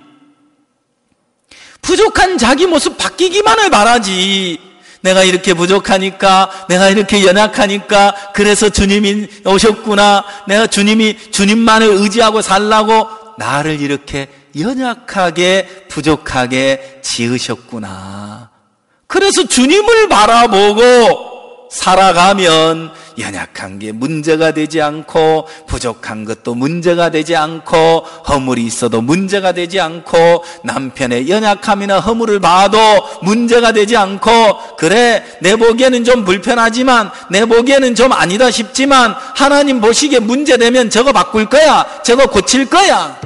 부족한 자기 모습 바뀌기만을 바라지. 내가 이렇게 부족하니까, 내가 이렇게 연약하니까, 그래서 주님이 오셨구나. 내가 주님이, 주님만을 의지하고 살라고 나를 이렇게 연약하게, 부족하게 지으셨구나. 그래서 주님을 바라보고 살아가면 연약한 게 문제가 되지 않고, 부족한 것도 문제가 되지 않고, 허물이 있어도 문제가 되지 않고, 남편의 연약함이나 허물을 봐도 문제가 되지 않고, 그래 내 보기에는 좀 불편하지만, 내 보기에는 좀 아니다 싶지만, 하나님 보시기에 문제되면 저거 바꿀 거야, 저거 고칠 거야.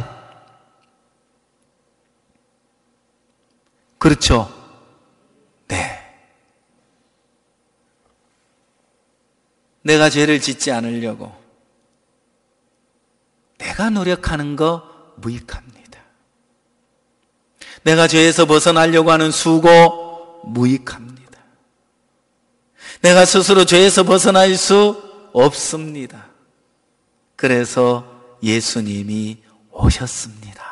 그렇죠? 네. 내가 죄를 짓지 않으려고 내가 노력하는 거 무익합니다. 내가 죄에서 벗어나려고 하는 수고 무익합니다. 내가 스스로 죄에서 벗어날 수 없습니다. 그래서 예수님이 오셨습니다.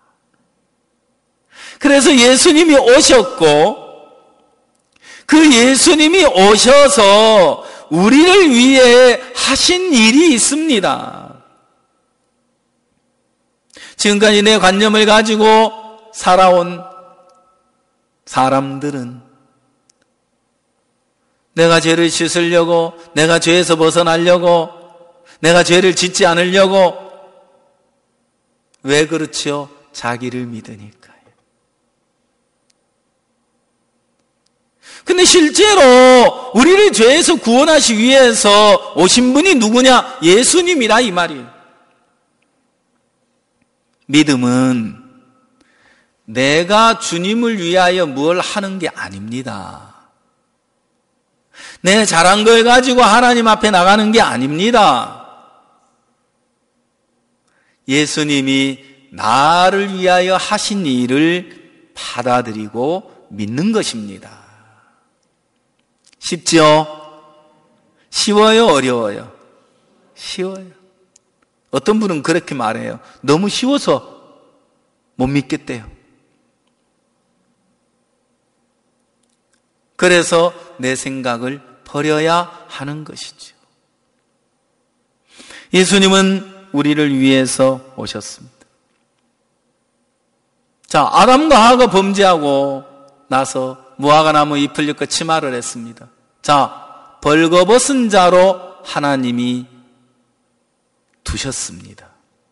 그래서 예수님이 오셨고, 그 예수님이 오셔서 우리를 위해 하신 일이 있습니다. 지금까지 내 관념을 가지고 살아온 사람들은 내가 죄를 씻으려고, 내가 죄에서 벗어나려고, 내가 죄를 짓지 않으려고, 왜 그렇죠? 자기를 믿으니까요. 근데 실제로 우리를 죄에서 구원하시기 위해서 오신 분이 누구냐? 예수님이라 이 말이에요. 믿음은 내가 주님을 위하여 뭘 하는 게 아닙니다. 내 잘한 걸 가지고 하나님 앞에 나가는 게 아닙니다. 예수님이 나를 위하여 하신 일을 받아들이고 믿는 것입니다. 쉽죠? 쉬워요? 어려워요? 쉬워요. 어떤 분은 그렇게 말해요. 너무 쉬워서 못 믿겠대요. 그래서 내 생각을 버려야 하는 것이죠. 예수님은 우리를 위해서 오셨습니다. 자, 아담과 하와가 범죄하고 나서 무화과 나무 잎을 엮고 치마를 했습니다. 자, 벌거벗은 자로 하나님이 두셨습니다.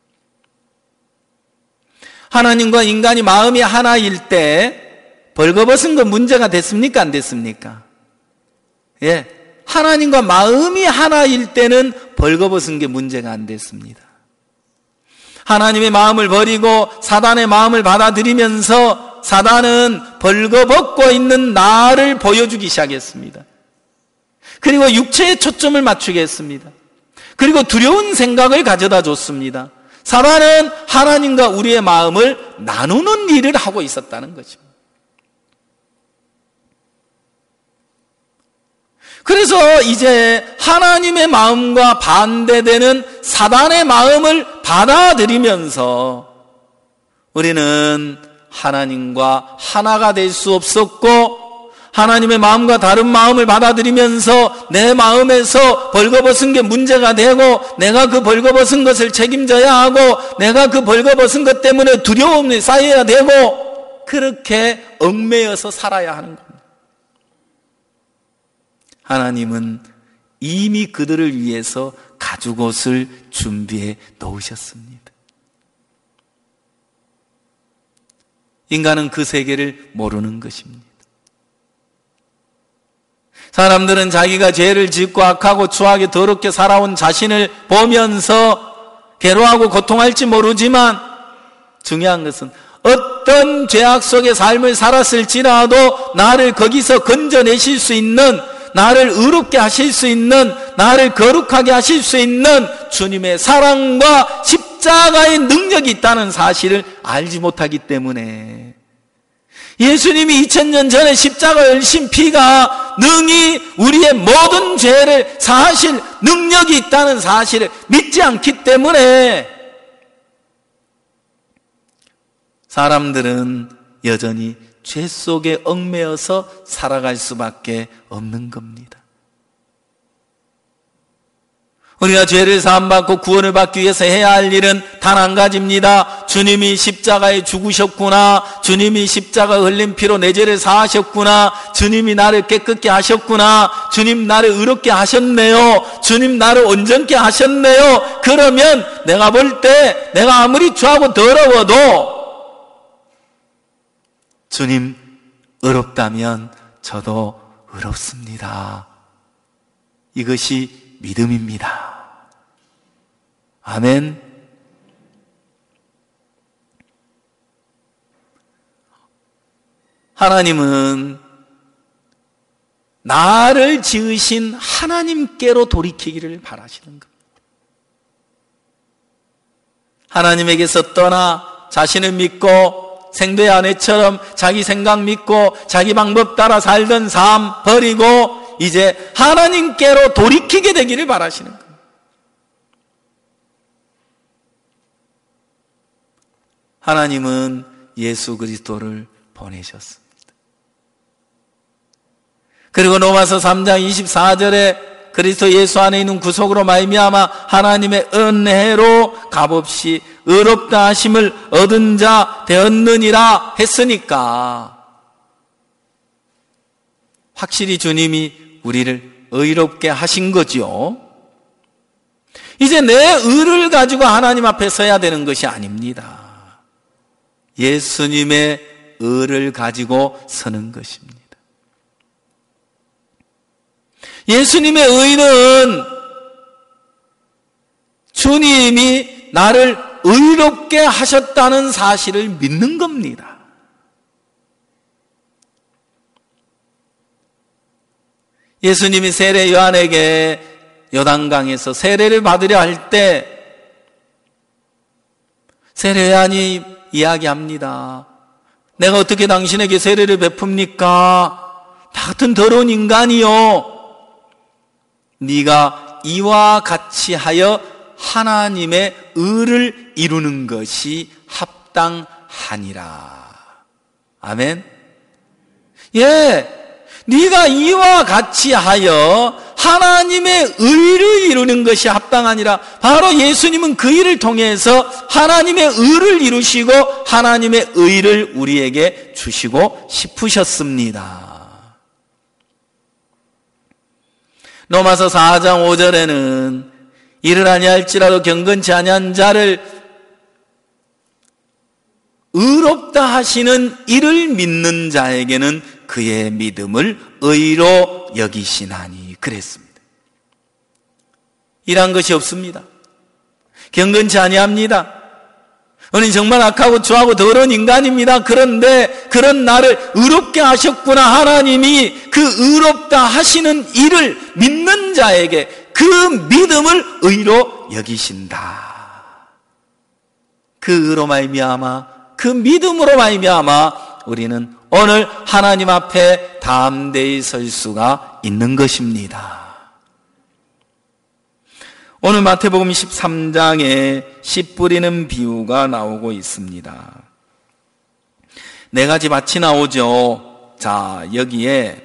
하나님과 인간이 마음이 하나일 때 벌거벗은 건 문제가 됐습니까? 안 됐습니까? 예. 하나님과 마음이 하나일 때는 벌거벗은 게 문제가 안 됐습니다. 하나님의 마음을 버리고 사단의 마음을 받아들이면서 사단은 벌거벗고 있는 나를 보여주기 시작했습니다. 그리고 육체에 초점을 맞추게 했습니다. 그리고 두려운 생각을 가져다 줬습니다. 사단은 하나님과 우리의 마음을 나누는 일을 하고 있었다는 거죠. 그래서 이제 하나님의 마음과 반대되는 사단의 마음을 받아들이면서 우리는 하나님과 하나가 될 수 없었고, 하나님의 마음과 다른 마음을 받아들이면서 내 마음에서 벌거벗은 게 문제가 되고, 내가 그 벌거벗은 것을 책임져야 하고, 내가 그 벌거벗은 것 때문에 두려움이 쌓여야 되고, 그렇게 얽매여서 살아야 하는 겁니다. 하나님은 이미 그들을 위해서 가죽옷을 준비해 놓으셨습니다. 인간은 그 세계를 모르는 것입니다. 사람들은 자기가 죄를 짓고 악하고 추하게 더럽게 살아온 자신을 보면서 괴로워하고 고통할지 모르지만 중요한 것은 어떤 죄악 속의 삶을 살았을지라도 나를 거기서 건져내실 수 있는, 나를 의롭게 하실 수 있는, 나를 거룩하게 하실 수 있는 주님의 사랑과 십자가의 능력이 있다는 사실을 알지 못하기 때문에 예수님이 이천 년 전에 십자가에 흘리신 피가 능히 우리의 모든 죄를 사하실 능력이 있다는 사실을 믿지 않기 때문에 사람들은 여전히 죄 속에 얽매여서 살아갈 수밖에 없는 겁니다. 우리가 죄를 사함받고 구원을 받기 위해서 해야 할 일은 단 한 가지입니다. 주님이 십자가에 죽으셨구나. 주님이 십자가 흘린 피로 내 죄를 사하셨구나. 주님이 나를 깨끗게 하셨구나. 주님 나를 의롭게 하셨네요. 주님 나를 온전케 하셨네요. 그러면 내가 볼 때 내가 아무리 죄하고 더러워도 주님 의롭다면 저도 의롭습니다. 이것이 믿음입니다. 아멘. 하나님은 나를 지으신 하나님께로 돌이키기를 바라시는 겁니다. 하나님에게서 떠나 자신을 믿고 생도의 아내처럼 자기 생각 믿고 자기 방법 따라 살던 삶 버리고 이제 하나님께로 돌이키게 되기를 바라시는 겁니다. 하나님은 예수 그리스도를 보내셨습니다. 그리고 로마서 삼 장 이십사 절에 그리스도 예수 안에 있는 구속으로 말미암아 하나님의 은혜로 값없이 의롭다 하심을 얻은 자 되었느니라 했으니까 확실히 주님이 우리를 의롭게 하신 거지요. 이제 내 의를 가지고 하나님 앞에 서야 되는 것이 아닙니다. 예수님의 의를 가지고 서는 것입니다. 예수님의 의는 주님이 나를 의롭게 하셨다는 사실을 믿는 겁니다. 예수님이 세례 요한에게 요단강에서 세례를 받으려 할 때 세례 요한이 이야기합니다. 내가 어떻게 당신에게 세례를 베풉니까? 나 같은 더러운 인간이요. 네가 이와 같이 하여 하나님의 의를 이루는 것이 합당하니라. 아멘. 예, 네가 이와 같이 하여 하나님의 의를 이루는 것이 합당하니라. 바로 예수님은 그 일을 통해서 하나님의 의를 이루시고 하나님의 의를 우리에게 주시고 싶으셨습니다. 로마서 사 장 오 절에는 이를 아니할지라도 경건치 아니한 자를 의롭다 하시는 이를 믿는 자에게는 그의 믿음을 의로 여기시나니 그랬습니다. 이란 것이 없습니다. 경건치 아니합니다. 우리는 정말 악하고 추하고 더러운 인간입니다. 그런데 그런 나를 의롭게 하셨구나. 하나님이 그 의롭다 하시는 이를 믿는 자에게 그 믿음을 의로 여기신다. 그 의로 말미암아, 그 믿음으로 말미암아 우리는 오늘 하나님 앞에 담대히 설 수가 있는 것입니다. 오늘 마태복음 십삼 장에 씨 뿌리는 비유가 나오고 있습니다. 네 가지 밭이 나오죠. 자, 여기에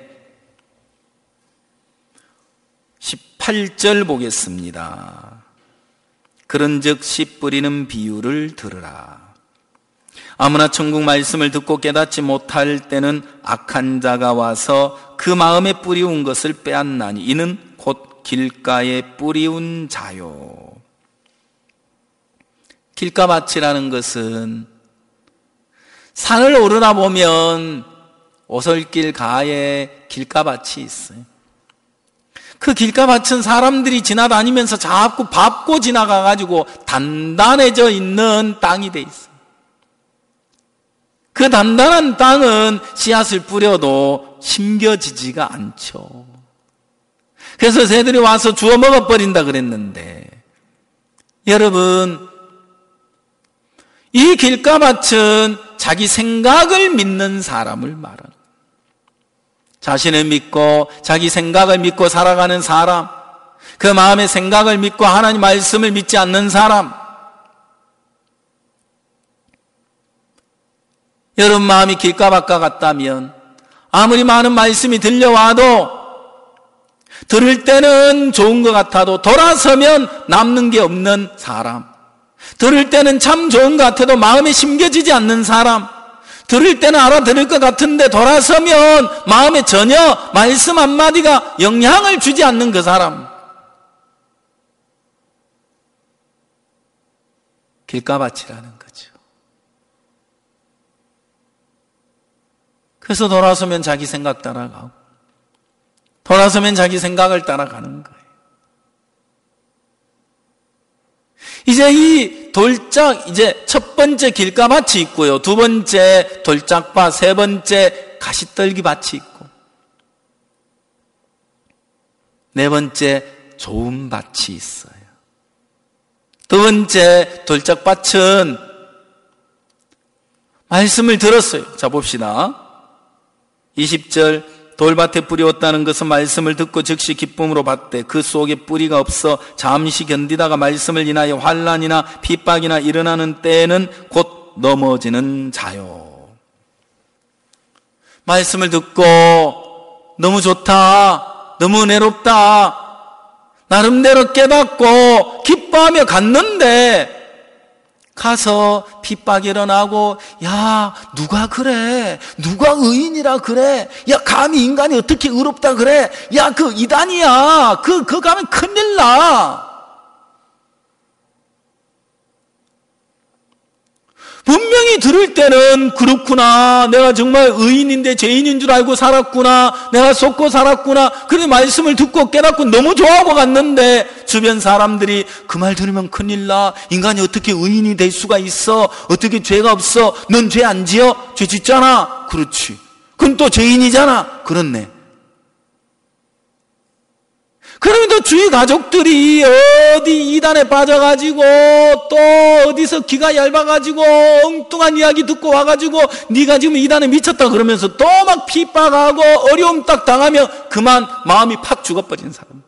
십팔 절 보겠습니다. 그런즉 씨 뿌리는 비유를 들으라. 아무나 천국 말씀을 듣고 깨닫지 못할 때는 악한 자가 와서 그 마음에 뿌리운 것을 빼앗나니 이는 곧 길가에 뿌리운 자요. 길가밭이라는 것은 산을 오르다 보면 오솔길 가에 길가밭이 있어요. 그 길가밭은 사람들이 지나다니면서 자꾸 밟고 지나가가지고 단단해져 있는 땅이 돼 있어요. 그 단단한 땅은 씨앗을 뿌려도 심겨지지가 않죠. 그래서 새들이 와서 주워 먹어버린다 그랬는데, 여러분, 이 길가밭은 자기 생각을 믿는 사람을 말하는 거예요. 자신을 믿고 자기 생각을 믿고 살아가는 사람, 그 마음의 생각을 믿고 하나님 말씀을 믿지 않는 사람, 여러분 마음이 길가밭과 같다면 아무리 많은 말씀이 들려와도 들을 때는 좋은 것 같아도 돌아서면 남는 게 없는 사람, 들을 때는 참 좋은 것 같아도 마음에 심겨지지 않는 사람, 들을 때는 알아들을 것 같은데 돌아서면 마음에 전혀 말씀 한마디가 영향을 주지 않는 그 사람, 길가밭이라는 거죠. 그래서 돌아서면 자기 생각 따라가고 돌아서면 자기 생각을 따라가는 거예요. 이제 이 돌짝, 이제 첫 번째 길가밭이 있고요. 두 번째 돌짝밭, 세 번째 가시떨기밭이 있고, 네 번째 좋은 밭이 있어요. 두 번째 돌짝밭은 말씀을 들었어요. 자, 봅시다. 이십 절, 돌밭에 뿌리었다는 것은 말씀을 듣고 즉시 기쁨으로 받되 그 속에 뿌리가 없어 잠시 견디다가 말씀을 인하여 환난이나 핍박이나 일어나는 때에는 곧 넘어지는 자요. 말씀을 듣고 너무 좋다, 너무 은혜롭다, 나름대로 깨닫고 기뻐하며 갔는데 가서 핍박이 일어나고, 야, 누가 그래? 누가 의인이라 그래? 야, 감히 인간이 어떻게 의롭다 그래? 야, 그 이단이야. 그, 그 가면 큰일 나. 분명히 들을 때는 그렇구나, 내가 정말 의인인데 죄인인 줄 알고 살았구나, 내가 속고 살았구나, 그래 말씀을 듣고 깨닫고 너무 좋아하고 갔는데 주변 사람들이 그 말 들으면 큰일 나, 인간이 어떻게 의인이 될 수가 있어, 어떻게 죄가 없어, 넌 죄 안 지어? 죄 짓잖아. 그렇지. 그럼 또 죄인이잖아. 그렇네. 그러면 또 주위 가족들이 어디 이단에 빠져가지고 또 어디서 귀가 얇아가지고 엉뚱한 이야기 듣고 와가지고 네가 지금 이단에 미쳤다 그러면서 또 막 핍박하고 어려움 딱 당하면 그만 마음이 팍 죽어버린 사람.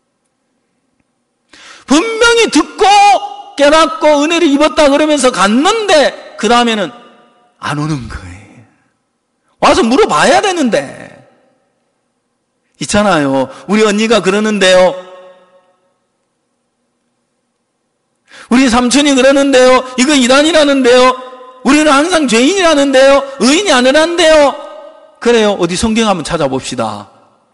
분명히 듣고 깨닫고 은혜를 입었다 그러면서 갔는데 그 다음에는 안 오는 거예요. 와서 물어봐야 되는데. 있잖아요. 우리 언니가 그러는데요. 우리 삼촌이 그러는데요. 이거 이단이라는데요. 우리는 항상 죄인이라는데요. 의인이 아니라는데요. 그래요. 어디 성경 한번 찾아봅시다.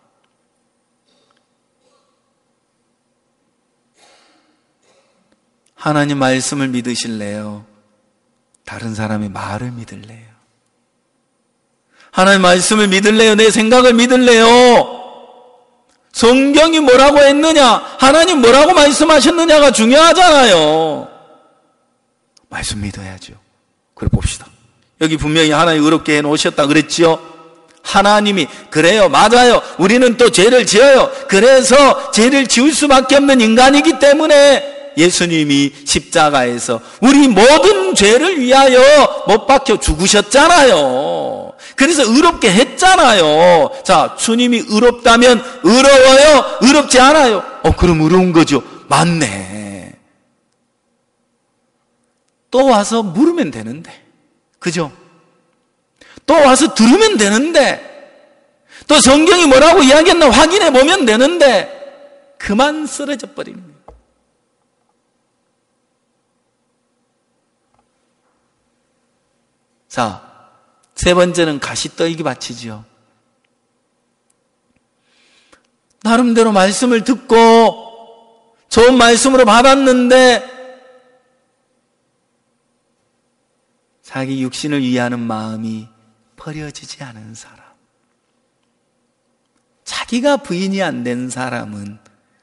하나님 말씀을 믿으실래요? 다른 사람의 말을 믿을래요? 하나님 말씀을 믿을래요? 내 생각을 믿을래요? 성경이 뭐라고 했느냐, 하나님 뭐라고 말씀하셨느냐가 중요하잖아요. 말씀 믿어야죠. 그래 봅시다. 여기 분명히 하나님 의롭게 해놓으셨다 그랬지요. 하나님이 그래요, 맞아요. 우리는 또 죄를 지어요. 그래서 죄를 지을 수밖에 없는 인간이기 때문에 예수님이 십자가에서 우리 모든 죄를 위하여 못 박혀 죽으셨잖아요. 그래서 의롭게 했잖아요. 자, 주님이 의롭다면 의로워요? 의롭지 않아요? 어, 그럼 의로운 거죠. 맞네. 또 와서 물으면 되는데, 그죠? 또 와서 들으면 되는데, 또 성경이 뭐라고 이야기했나 확인해 보면 되는데 그만 쓰러져 버리는 거예요. 자, 세 번째는 가시떨기 밭이지요. 나름대로 말씀을 듣고 좋은 말씀으로 받았는데 자기 육신을 위하는 마음이 버려지지 않은 사람, 자기가 부인이 안 된 사람은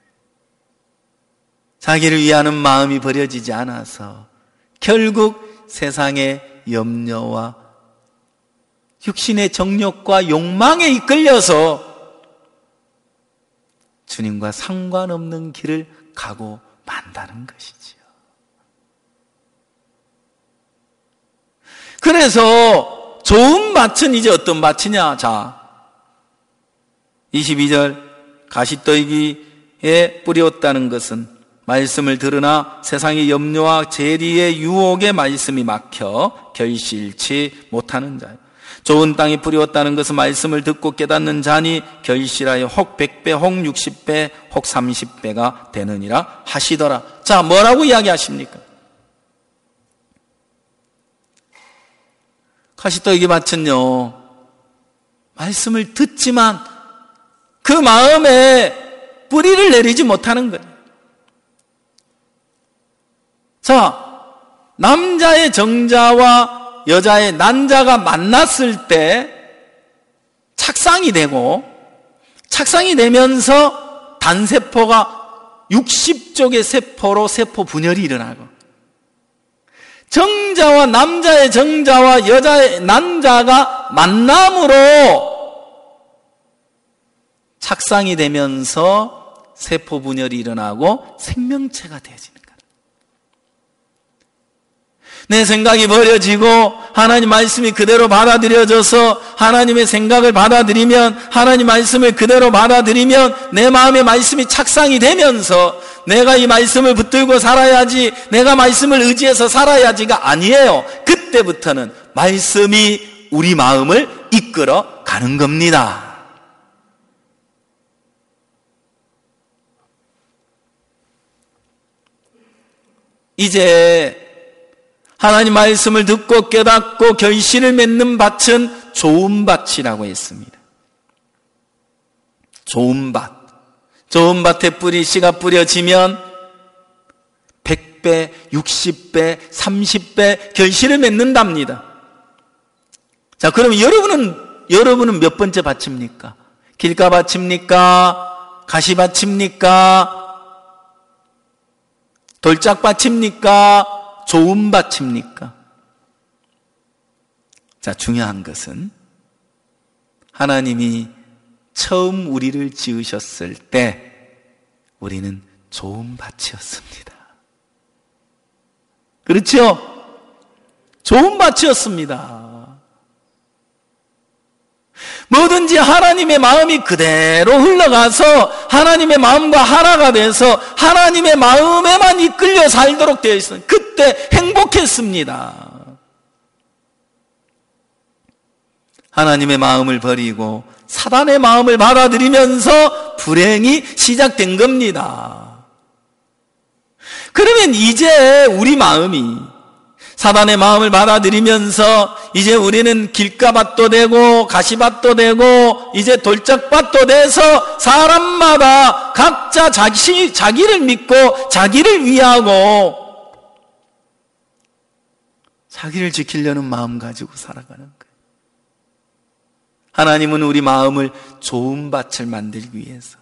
자기를 위하는 마음이 버려지지 않아서 결국 세상의 염려와 육신의 정욕과 욕망에 이끌려서 주님과 상관없는 길을 가고 만다는 것이지요. 그래서 좋은 밭은 이제 어떤 밭이냐? 자, 이십이 절 가시떨기에 뿌렸다는 것은 말씀을 들으나 세상의 염려와 재리의 유혹에 말씀이 막혀 결실치 못하는 자요. 좋은 땅에 뿌렸다는 것은 말씀을 듣고 깨닫는 자니 결실하여 혹 백 배, 혹 육십 배, 혹 삼십 배가 되느니라 하시더라. 자, 뭐라고 이야기하십니까? 가시떨기 밭은요, 말씀을 듣지만 그 마음에 뿌리를 내리지 못하는 거예요. 자, 남자의 정자와 여자의 난자가 만났을 때 착상이 되고, 착상이 되면서 단세포가 육십 쪽의 세포로 세포 분열이 일어나고, 정자와 남자의 정자와 여자의 난자가 만남으로 착상이 되면서 세포 분열이 일어나고 생명체가 되어지는 거예요. 내 생각이 버려지고 하나님 말씀이 그대로 받아들여져서 하나님의 생각을 받아들이면, 하나님 말씀을 그대로 받아들이면 내 마음의 말씀이 착상이 되면서 내가 이 말씀을 붙들고 살아야지, 내가 말씀을 의지해서 살아야지가 아니에요. 그때부터는 말씀이 우리 마음을 이끌어 가는 겁니다. 이제 하나님 말씀을 듣고 깨닫고 결실을 맺는 밭은 좋은 밭이라고 했습니다. 좋은 밭. 좋은 밭에 뿌리, 씨가 뿌려지면 백 배, 육십 배, 삼십 배 결실을 맺는답니다. 자, 그러면 여러분은, 여러분은 몇 번째 밭입니까? 길가밭입니까? 가시밭입니까? 돌짝밭입니까? 좋은 밭입니까? 자, 중요한 것은 하나님이 처음 우리를 지으셨을 때 우리는 좋은 밭이었습니다. 그렇죠? 좋은 밭이었습니다. 뭐든지 하나님의 마음이 그대로 흘러가서 하나님의 마음과 하나가 돼서 하나님의 마음에만 이끌려 살도록 되어 있어요. 그때 행복했습니다. 하나님의 마음을 버리고 사단의 마음을 받아들이면서 불행이 시작된 겁니다. 그러면 이제 우리 마음이 사단의 마음을 받아들이면서 이제 우리는 길가밭도 되고 가시밭도 되고 이제 돌짝밭도 돼서 사람마다 각자 자기, 자기를 믿고 자기를 위하고 자기를 지키려는 마음 가지고 살아가는 거예요. 하나님은 우리 마음을 좋은 밭을 만들기 위해서,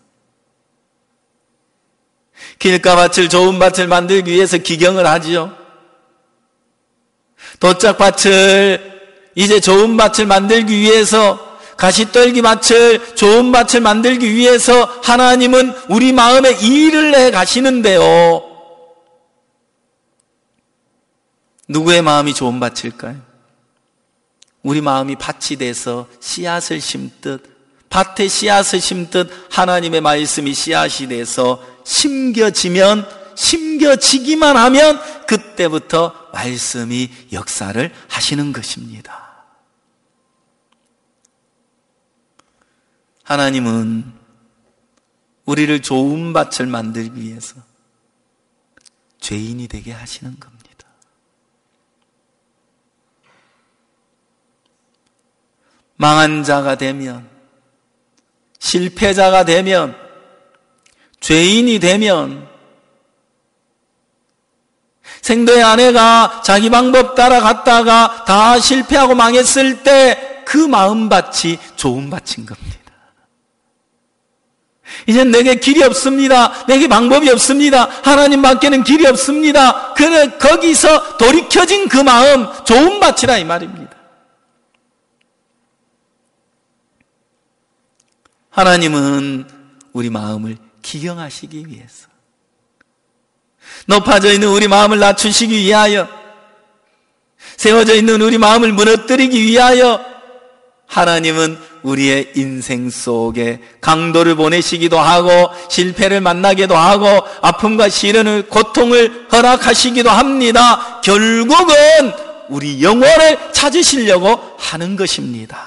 길가밭을 좋은 밭을 만들기 위해서 기경을 하지요. 돌짝밭을 이제 좋은 밭을 만들기 위해서, 가시떨기 밭을 좋은 밭을 만들기 위해서 하나님은 우리 마음에 일을 해 가시는데요. 누구의 마음이 좋은 밭일까요? 우리 마음이 밭이 돼서 씨앗을 심듯, 밭에 씨앗을 심듯 하나님의 말씀이 씨앗이 돼서 심겨지면, 심겨지기만 하면 그때부터 말씀이 역사를 하시는 것입니다. 하나님은 우리를 좋은 밭을 만들기 위해서 죄인이 되게 하시는 겁니다. 망한 자가 되면, 실패자가 되면, 죄인이 되면 생도의 아내가 자기 방법 따라갔다가 다 실패하고 망했을 때 그 마음밭이 좋은 밭인 겁니다. 이젠 내게 길이 없습니다. 내게 방법이 없습니다. 하나님밖에는 길이 없습니다. 그는 거기서 돌이켜진 그 마음, 좋은 밭이라 이 말입니다. 하나님은 우리 마음을 기경하시기 위해서, 높아져 있는 우리 마음을 낮추시기 위하여, 세워져 있는 우리 마음을 무너뜨리기 위하여 하나님은 우리의 인생 속에 강도를 보내시기도 하고 실패를 만나기도 하고 아픔과 시련을, 고통을 허락하시기도 합니다. 결국은 우리 영혼을 찾으시려고 하는 것입니다.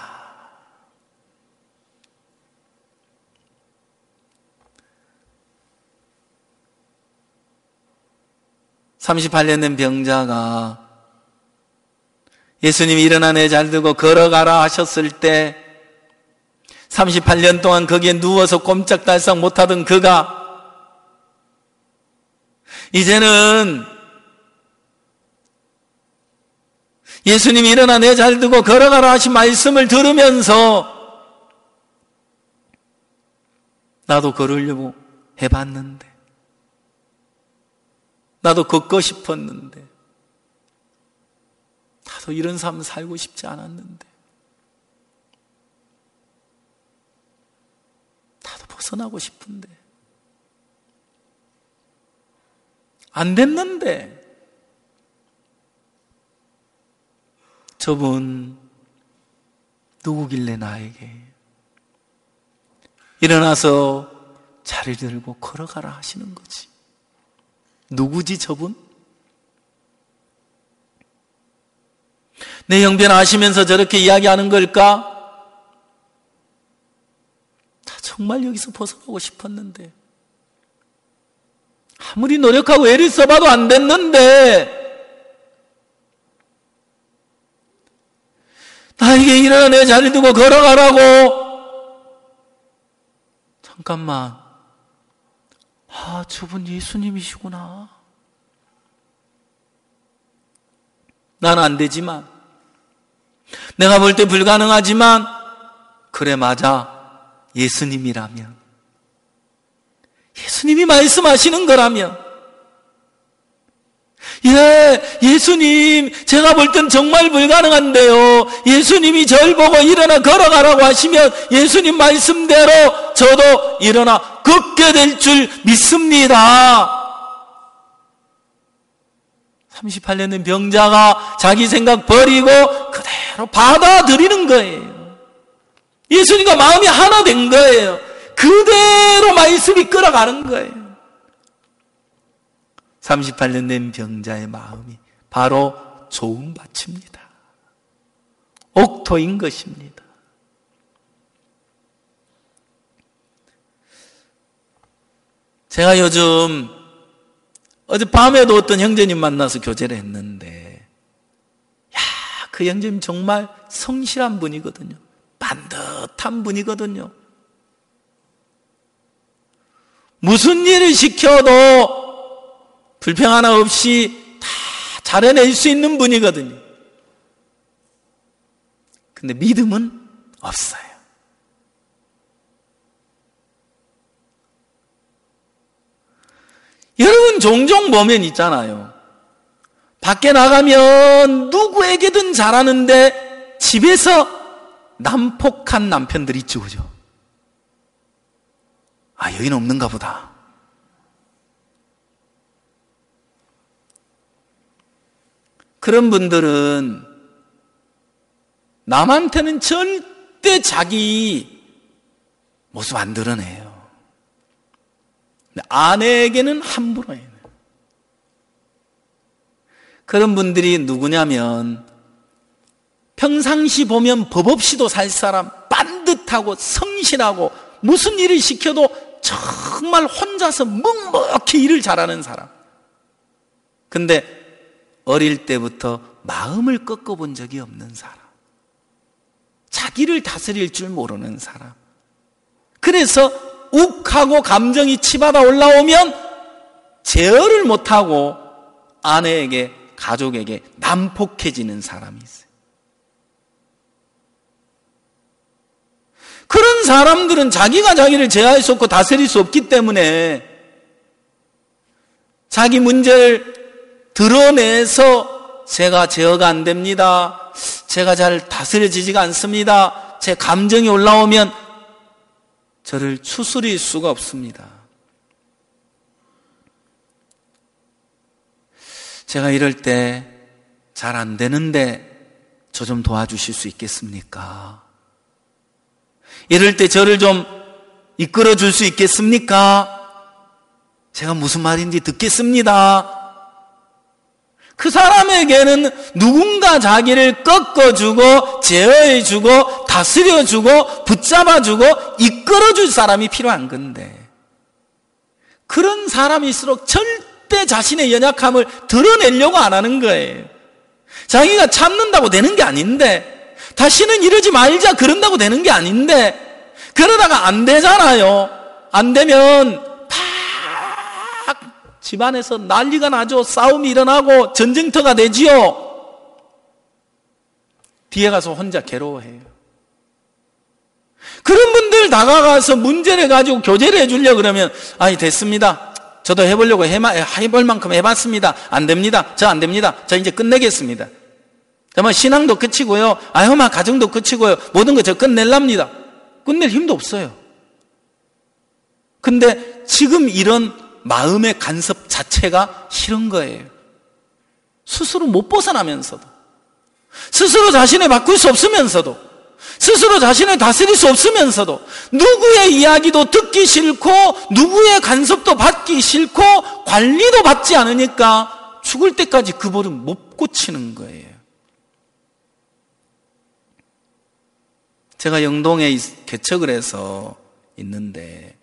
삼십팔 년 된 병자가 예수님이 일어나 내 잘 들고 걸어가라 하셨을 때 삼십팔 년 동안 거기에 누워서 꼼짝달싹 못하던 그가 이제는 예수님이 일어나 내 잘 들고 걸어가라 하신 말씀을 들으면서 나도 걸으려고 해봤는데, 나도 걷고 싶었는데, 나도 이런 삶 살고 싶지 않았는데, 나도 벗어나고 싶은데, 안 됐는데, 저분 누구길래 나에게 일어나서 자리 들고 걸어가라 하시는 거지. 누구지 저분? 내 형편 아시면서 저렇게 이야기하는 걸까? 나 정말 여기서 벗어나고 싶었는데, 아무리 노력하고 애를 써봐도 안 됐는데, 나에게 일어나 내 자리 두고 걸어가라고. 잠깐만, 아, 저분 예수님이시구나. 난 안 되지만, 내가 볼 때 불가능하지만, 그래 맞아, 예수님이라면, 예수님이 말씀하시는 거라면, 예, 예수님, 제가 볼 땐 정말 불가능한데요. 예수님이 절 보고 일어나 걸어가라고 하시면 예수님 말씀대로 저도 일어나 걷게 될 줄 믿습니다. 삼십팔 년 된 병자가 자기 생각 버리고 그대로 받아들이는 거예요. 예수님과 마음이 하나 된 거예요. 그대로 말씀이 끌어가는 거예요. 삼십팔 년 된 병자의 마음이 바로 좋은 밭입니다. 옥토인 것입니다. 제가 요즘 어젯밤에도 어떤 형제님 만나서 교제를 했는데, 야, 그 형제님 정말 성실한 분이거든요. 반듯한 분이거든요. 무슨 일을 시켜도 불평 하나 없이 다 잘해낼 수 있는 분이거든요. 근데 믿음은 없어요. 여러분 종종 보면 있잖아요. 밖에 나가면 누구에게든 잘하는데 집에서 난폭한 남편들 있죠, 그죠? 아, 여기는 없는가 보다. 그런 분들은 남한테는 절대 자기 모습 안 드러내요. 근데 아내에게는 함부로 해요. 그런 분들이 누구냐면 평상시 보면 법 없이도 살 사람, 반듯하고 성실하고 무슨 일을 시켜도 정말 혼자서 묵묵히 일을 잘하는 사람. 근데 어릴 때부터 마음을 꺾어본 적이 없는 사람, 자기를 다스릴 줄 모르는 사람. 그래서 욱하고 감정이 치받아 올라오면 제어를 못하고 아내에게, 가족에게 난폭해지는 사람이 있어요. 그런 사람들은 자기가 자기를 제어할 수 없고 다스릴 수 없기 때문에 자기 문제를 드러내서 제가 제어가 안 됩니다. 제가 잘 다스려지지가 않습니다. 제 감정이 올라오면 저를 추스릴 수가 없습니다. 제가 이럴 때 잘 안 되는데 저 좀 도와주실 수 있겠습니까? 이럴 때 저를 좀 이끌어 줄 수 있겠습니까? 제가 무슨 말인지 듣겠습니다. 그 사람에게는 누군가 자기를 꺾어주고 제어해주고 다스려주고 붙잡아주고 이끌어줄 사람이 필요한 건데, 그런 사람일수록 절대 자신의 연약함을 드러내려고 안 하는 거예요. 자기가 참는다고 되는 게 아닌데, 다시는 이러지 말자 그런다고 되는 게 아닌데, 그러다가 안 되잖아요. 안 되면 팍 집안에서 난리가 나죠. 싸움이 일어나고 전쟁터가 되지요. 뒤에 가서 혼자 괴로워해요. 그런 분들 다가가서 문제를 가지고 교제를 해주려고 그러면, 아니 됐습니다. 저도 해보려고 해마, 해볼 만큼 해봤습니다. 안 됩니다. 저 안 됩니다. 저 이제 끝내겠습니다. 정말 신앙도 끝이고요. 아유, 막 가정도 끝이고요. 모든 거 저 끝낼랍니다. 끝낼 힘도 없어요. 근데 지금 이런 마음의 간섭 자체가 싫은 거예요. 스스로 못 벗어나면서도, 스스로 자신을 바꿀 수 없으면서도, 스스로 자신을 다스릴 수 없으면서도, 누구의 이야기도 듣기 싫고 누구의 간섭도 받기 싫고 관리도 받지 않으니까 죽을 때까지 그 버릇 못 고치는 거예요. 제가 영동에 개척을 해서 있는데,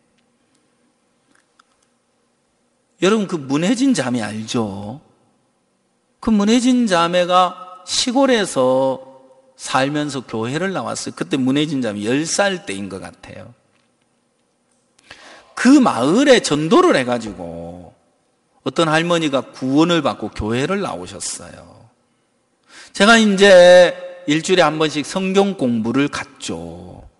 여러분 그 문혜진 자매 알죠? 그 문혜진 자매가 시골에서 살면서 교회를 나왔어요. 그때 문혜진 자매 열 살 때인 것 같아요. 그 마을에 전도를 해가지고 어떤 할머니가 구원을 받고 교회를 나오셨어요. 제가 이제 일주일에 한 번씩 성경 공부를 갔죠.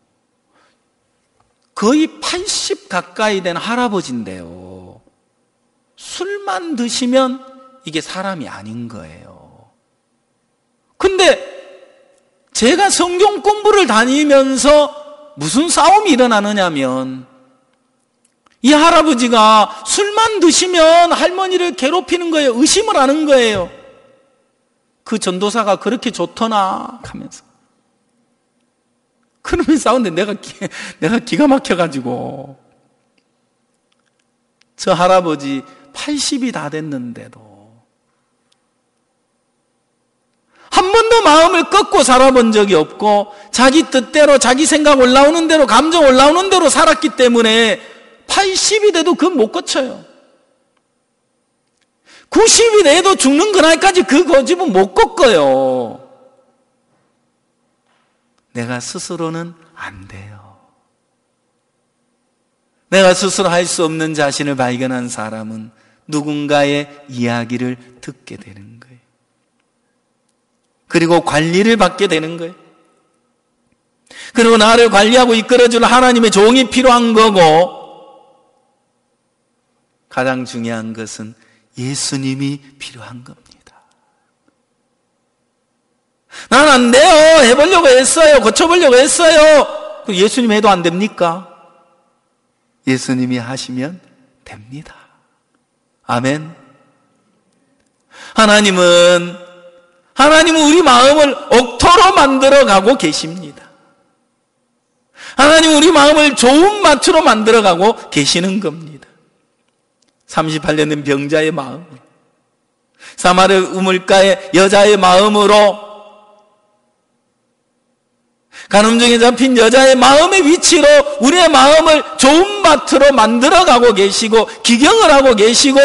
거의 팔십 가까이 된 할아버지인데요, 술만 드시면 이게 사람이 아닌 거예요. 근데 제가 성경 공부를 다니면서 무슨 싸움이 일어나느냐면, 이 할아버지가 술만 드시면 할머니를 괴롭히는 거예요. 의심을 하는 거예요. 그 전도사가 그렇게 좋더나 하면서. 그러면 싸우는데 내가, 내가 기가 막혀가지고, 저 할아버지 팔십이 다 됐는데도 한 번도 마음을 꺾고 살아본 적이 없고, 자기 뜻대로 자기 생각 올라오는 대로 감정 올라오는 대로 살았기 때문에 팔십이 돼도 그건 못 고쳐요. 구십이 돼도 죽는 그날까지 그 고집은 못 꺾어요. 내가 스스로는 안 돼요. 내가 스스로 할 수 없는 자신을 발견한 사람은 누군가의 이야기를 듣게 되는 거예요. 그리고 관리를 받게 되는 거예요. 그리고 나를 관리하고 이끌어주는 하나님의 종이 필요한 거고, 가장 중요한 것은 예수님이 필요한 겁니다. 난 안 돼요. 해보려고 했어요. 고쳐보려고 했어요. 예수님 해도 안 됩니까? 예수님이 하시면 됩니다. 아멘. 하나님은 하나님은 우리 마음을 옥토로 만들어 가고 계십니다. 하나님은 우리 마음을 좋은 마트로 만들어 가고 계시는 겁니다. 삼십팔 년 된 병자의 마음, 사마리아 우물가의 여자의 마음으로, 간음증에 잡힌 여자의 마음의 위치로 우리의 마음을 좋은 마트로 만들어 가고 계시고 기경을 하고 계시고,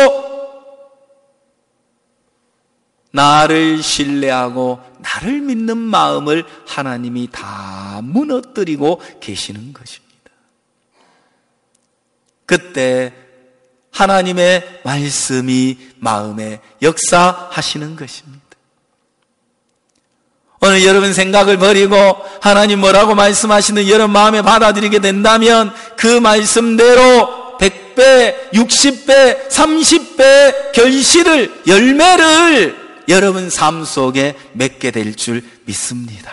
나를 신뢰하고 나를 믿는 마음을 하나님이 다 무너뜨리고 계시는 것입니다. 그때 하나님의 말씀이 마음에 역사하시는 것입니다. 오늘 여러분 생각을 버리고 하나님 뭐라고 말씀하시는 여러분 마음에 받아들이게 된다면 그 말씀대로 백 배, 육십 배, 삼십 배 결실을, 열매를 여러분 삶 속에 맺게 될 줄 믿습니다.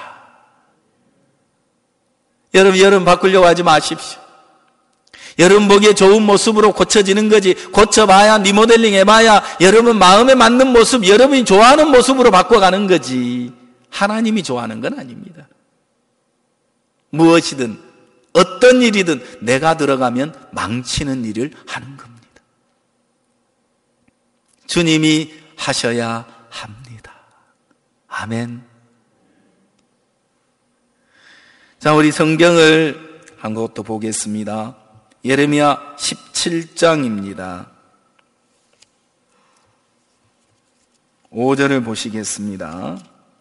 여러분, 여러분 바꾸려고 하지 마십시오. 여러분 보기에 좋은 모습으로 고쳐지는 거지, 고쳐봐야, 리모델링 해봐야 여러분 마음에 맞는 모습, 여러분이 좋아하는 모습으로 바꿔가는 거지 하나님이 좋아하는 건 아닙니다. 무엇이든 어떤 일이든 내가 들어가면 망치는 일을 하는 겁니다. 주님이 하셔야 합니다. 아멘. 자, 우리 성경을 한 곳도 보겠습니다. 예레미야 십칠 장입니다. 오 절을 보시겠습니다.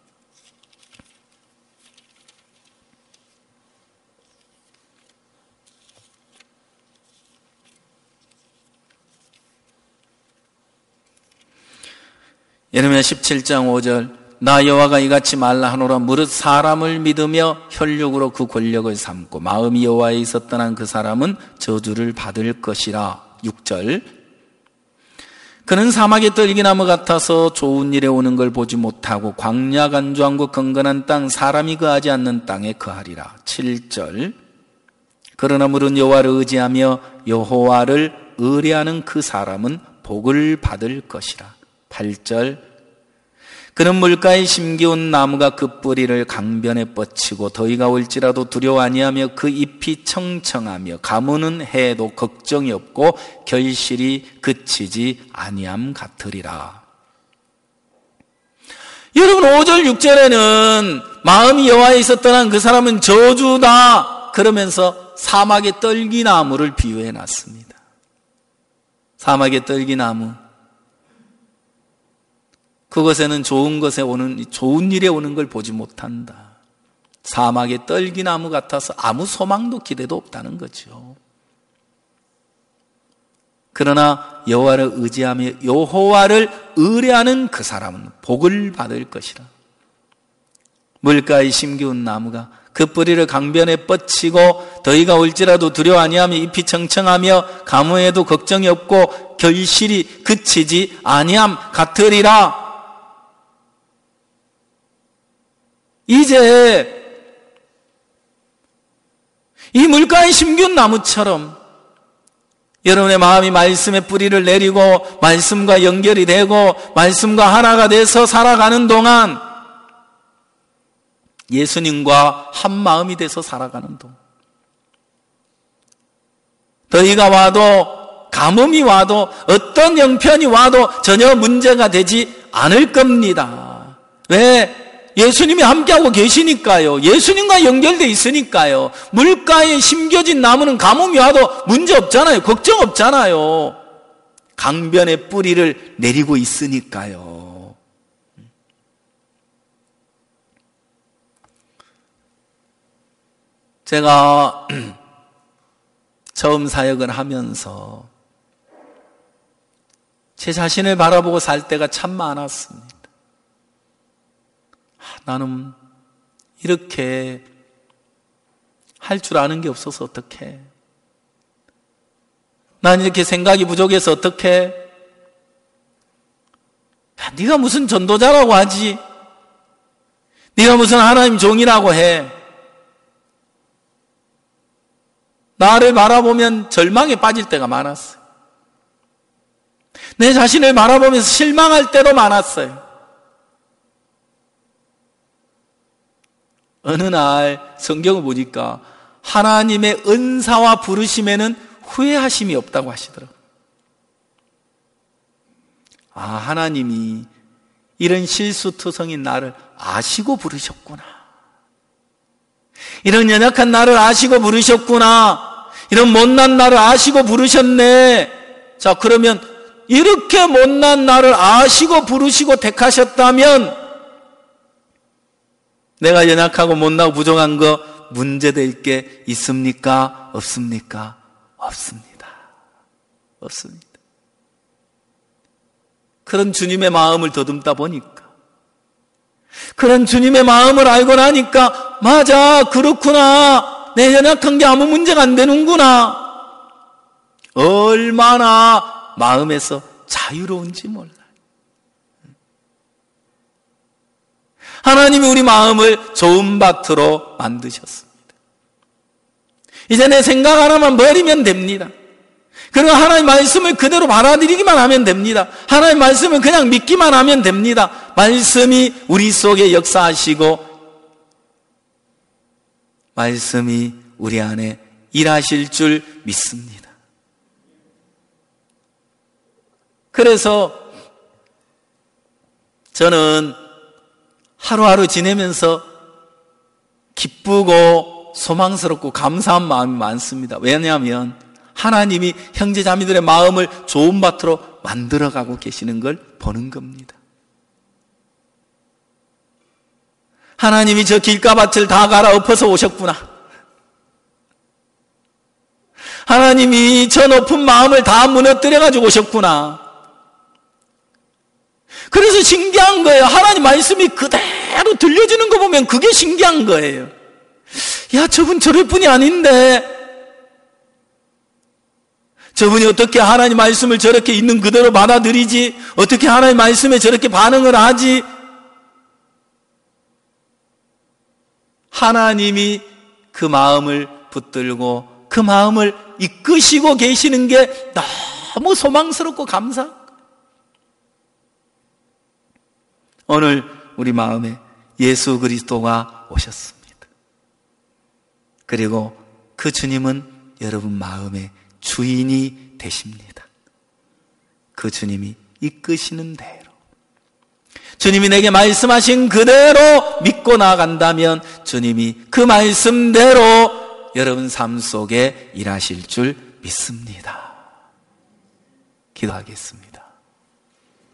예레미야 십칠 장 오 절 나 여호와가 이같이 말라 하노라 무릇 사람을 믿으며 혈육으로 그 권력을 삼고 마음이 여호와에 있었던 한 그 사람은 저주를 받을 것이라. 육 절 그는 사막의 떨기나무 같아서 좋은 일에 오는 걸 보지 못하고 광야 간조한 건건한 땅 사람이 거하지 않는 땅에 거하리라. 칠 절 그러나 물은 여호와를 의지하며 여호와를 의뢰하는 그 사람은 복을 받을 것이라. 팔 절 그는 물가에 심기운 나무가 그 뿌리를 강변에 뻗치고 더위가 올지라도 두려워 아니하며 그 잎이 청청하며 가무는 해도 걱정이 없고 결실이 그치지 아니함 같으리라. 여러분 오 절 육 절에는 마음이 여호와에 있었던 한 그 사람은 저주다 그러면서 사막의 떨기나무를 비유해 놨습니다. 사막의 떨기나무, 그것에는 좋은 것에 오는, 좋은 일에 오는 걸 보지 못한다. 사막의 떨기나무 같아서 아무 소망도 기대도 없다는 거죠. 그러나 여호와를 의지하며 여호와를 의뢰하는 그 사람은 복을 받을 것이라. 물가에 심기운 나무가 그 뿌리를 강변에 뻗치고 더위가 올지라도 두려워 아니하며 잎이 청청하며 가무에도 걱정이 없고 결실이 그치지 아니함 같으리라. 이제 이 물가에 심기운 나무처럼 여러분의 마음이 말씀의 뿌리를 내리고 말씀과 연결이 되고 말씀과 하나가 돼서 살아가는 동안 예수님과 한 마음이 돼서 살아가는 동안 더위가 와도 가뭄이 와도 어떤 형편이 와도 전혀 문제가 되지 않을 겁니다. 왜? 예수님이 함께하고 계시니까요. 예수님과 연결되어 있으니까요. 물가에 심겨진 나무는 가뭄이 와도 문제 없잖아요. 걱정 없잖아요. 강변의 뿌리를 내리고 있으니까요. 제가 처음 사역을 하면서 제 자신을 바라보고 살 때가 참 많았습니다. 나는 이렇게 할 줄 아는 게 없어서 어떡해. 난 이렇게 생각이 부족해서 어떡해. 야, 네가 무슨 전도자라고 하지. 네가 무슨 하나님 종이라고 해. 나를 바라보면 절망에 빠질 때가 많았어요. 내 자신을 바라보면서 실망할 때도 많았어요. 어느 날 성경을 보니까 하나님의 은사와 부르심에는 후회하심이 없다고 하시더라고요. 아, 하나님이 이런 실수투성인 나를 아시고 부르셨구나. 이런 연약한 나를 아시고 부르셨구나. 이런 못난 나를 아시고 부르셨네. 자, 그러면 이렇게 못난 나를 아시고 부르시고 택하셨다면 내가 연약하고 못나고 부족한 거 문제될 게 있습니까? 없습니까? 없습니다. 없습니다. 그런 주님의 마음을 더듬다 보니까, 그런 주님의 마음을 알고 나니까, 맞아, 그렇구나, 내 연약한 게 아무 문제가 안 되는구나, 얼마나 마음에서 자유로운지 몰라요. 하나님이 우리 마음을 좋은 밭으로 만드셨습니다. 이제 내 생각 하나만 버리면 됩니다. 그리고 하나님 말씀을 그대로 받아들이기만 하면 됩니다. 하나님 말씀을 그냥 믿기만 하면 됩니다. 말씀이 우리 속에 역사하시고 말씀이 우리 안에 일하실 줄 믿습니다. 그래서 저는 하루하루 지내면서 기쁘고 소망스럽고 감사한 마음이 많습니다. 왜냐하면 하나님이 형제자매들의 마음을 좋은 밭으로 만들어가고 계시는 걸 보는 겁니다. 하나님이 저 길가밭을 다 갈아엎어서 오셨구나. 하나님이 저 높은 마음을 다 무너뜨려가지고 오셨구나. 그래서 신기한 거예요. 하나님 말씀이 그대로 들려지는 거 보면 그게 신기한 거예요. 야, 저분 저럴 분이 아닌데, 저분이 어떻게 하나님 말씀을 저렇게 있는 그대로 받아들이지? 어떻게 하나님 말씀에 저렇게 반응을 하지? 하나님이 그 마음을 붙들고 그 마음을 이끄시고 계시는 게 너무 소망스럽고 감사합니다. 오늘 우리 마음에 예수 그리스도가 오셨습니다. 그리고 그 주님은 여러분 마음의 주인이 되십니다. 그 주님이 이끄시는 대로, 주님이 내게 말씀하신 그대로 믿고 나아간다면 주님이 그 말씀대로 여러분 삶 속에 일하실 줄 믿습니다. 기도하겠습니다.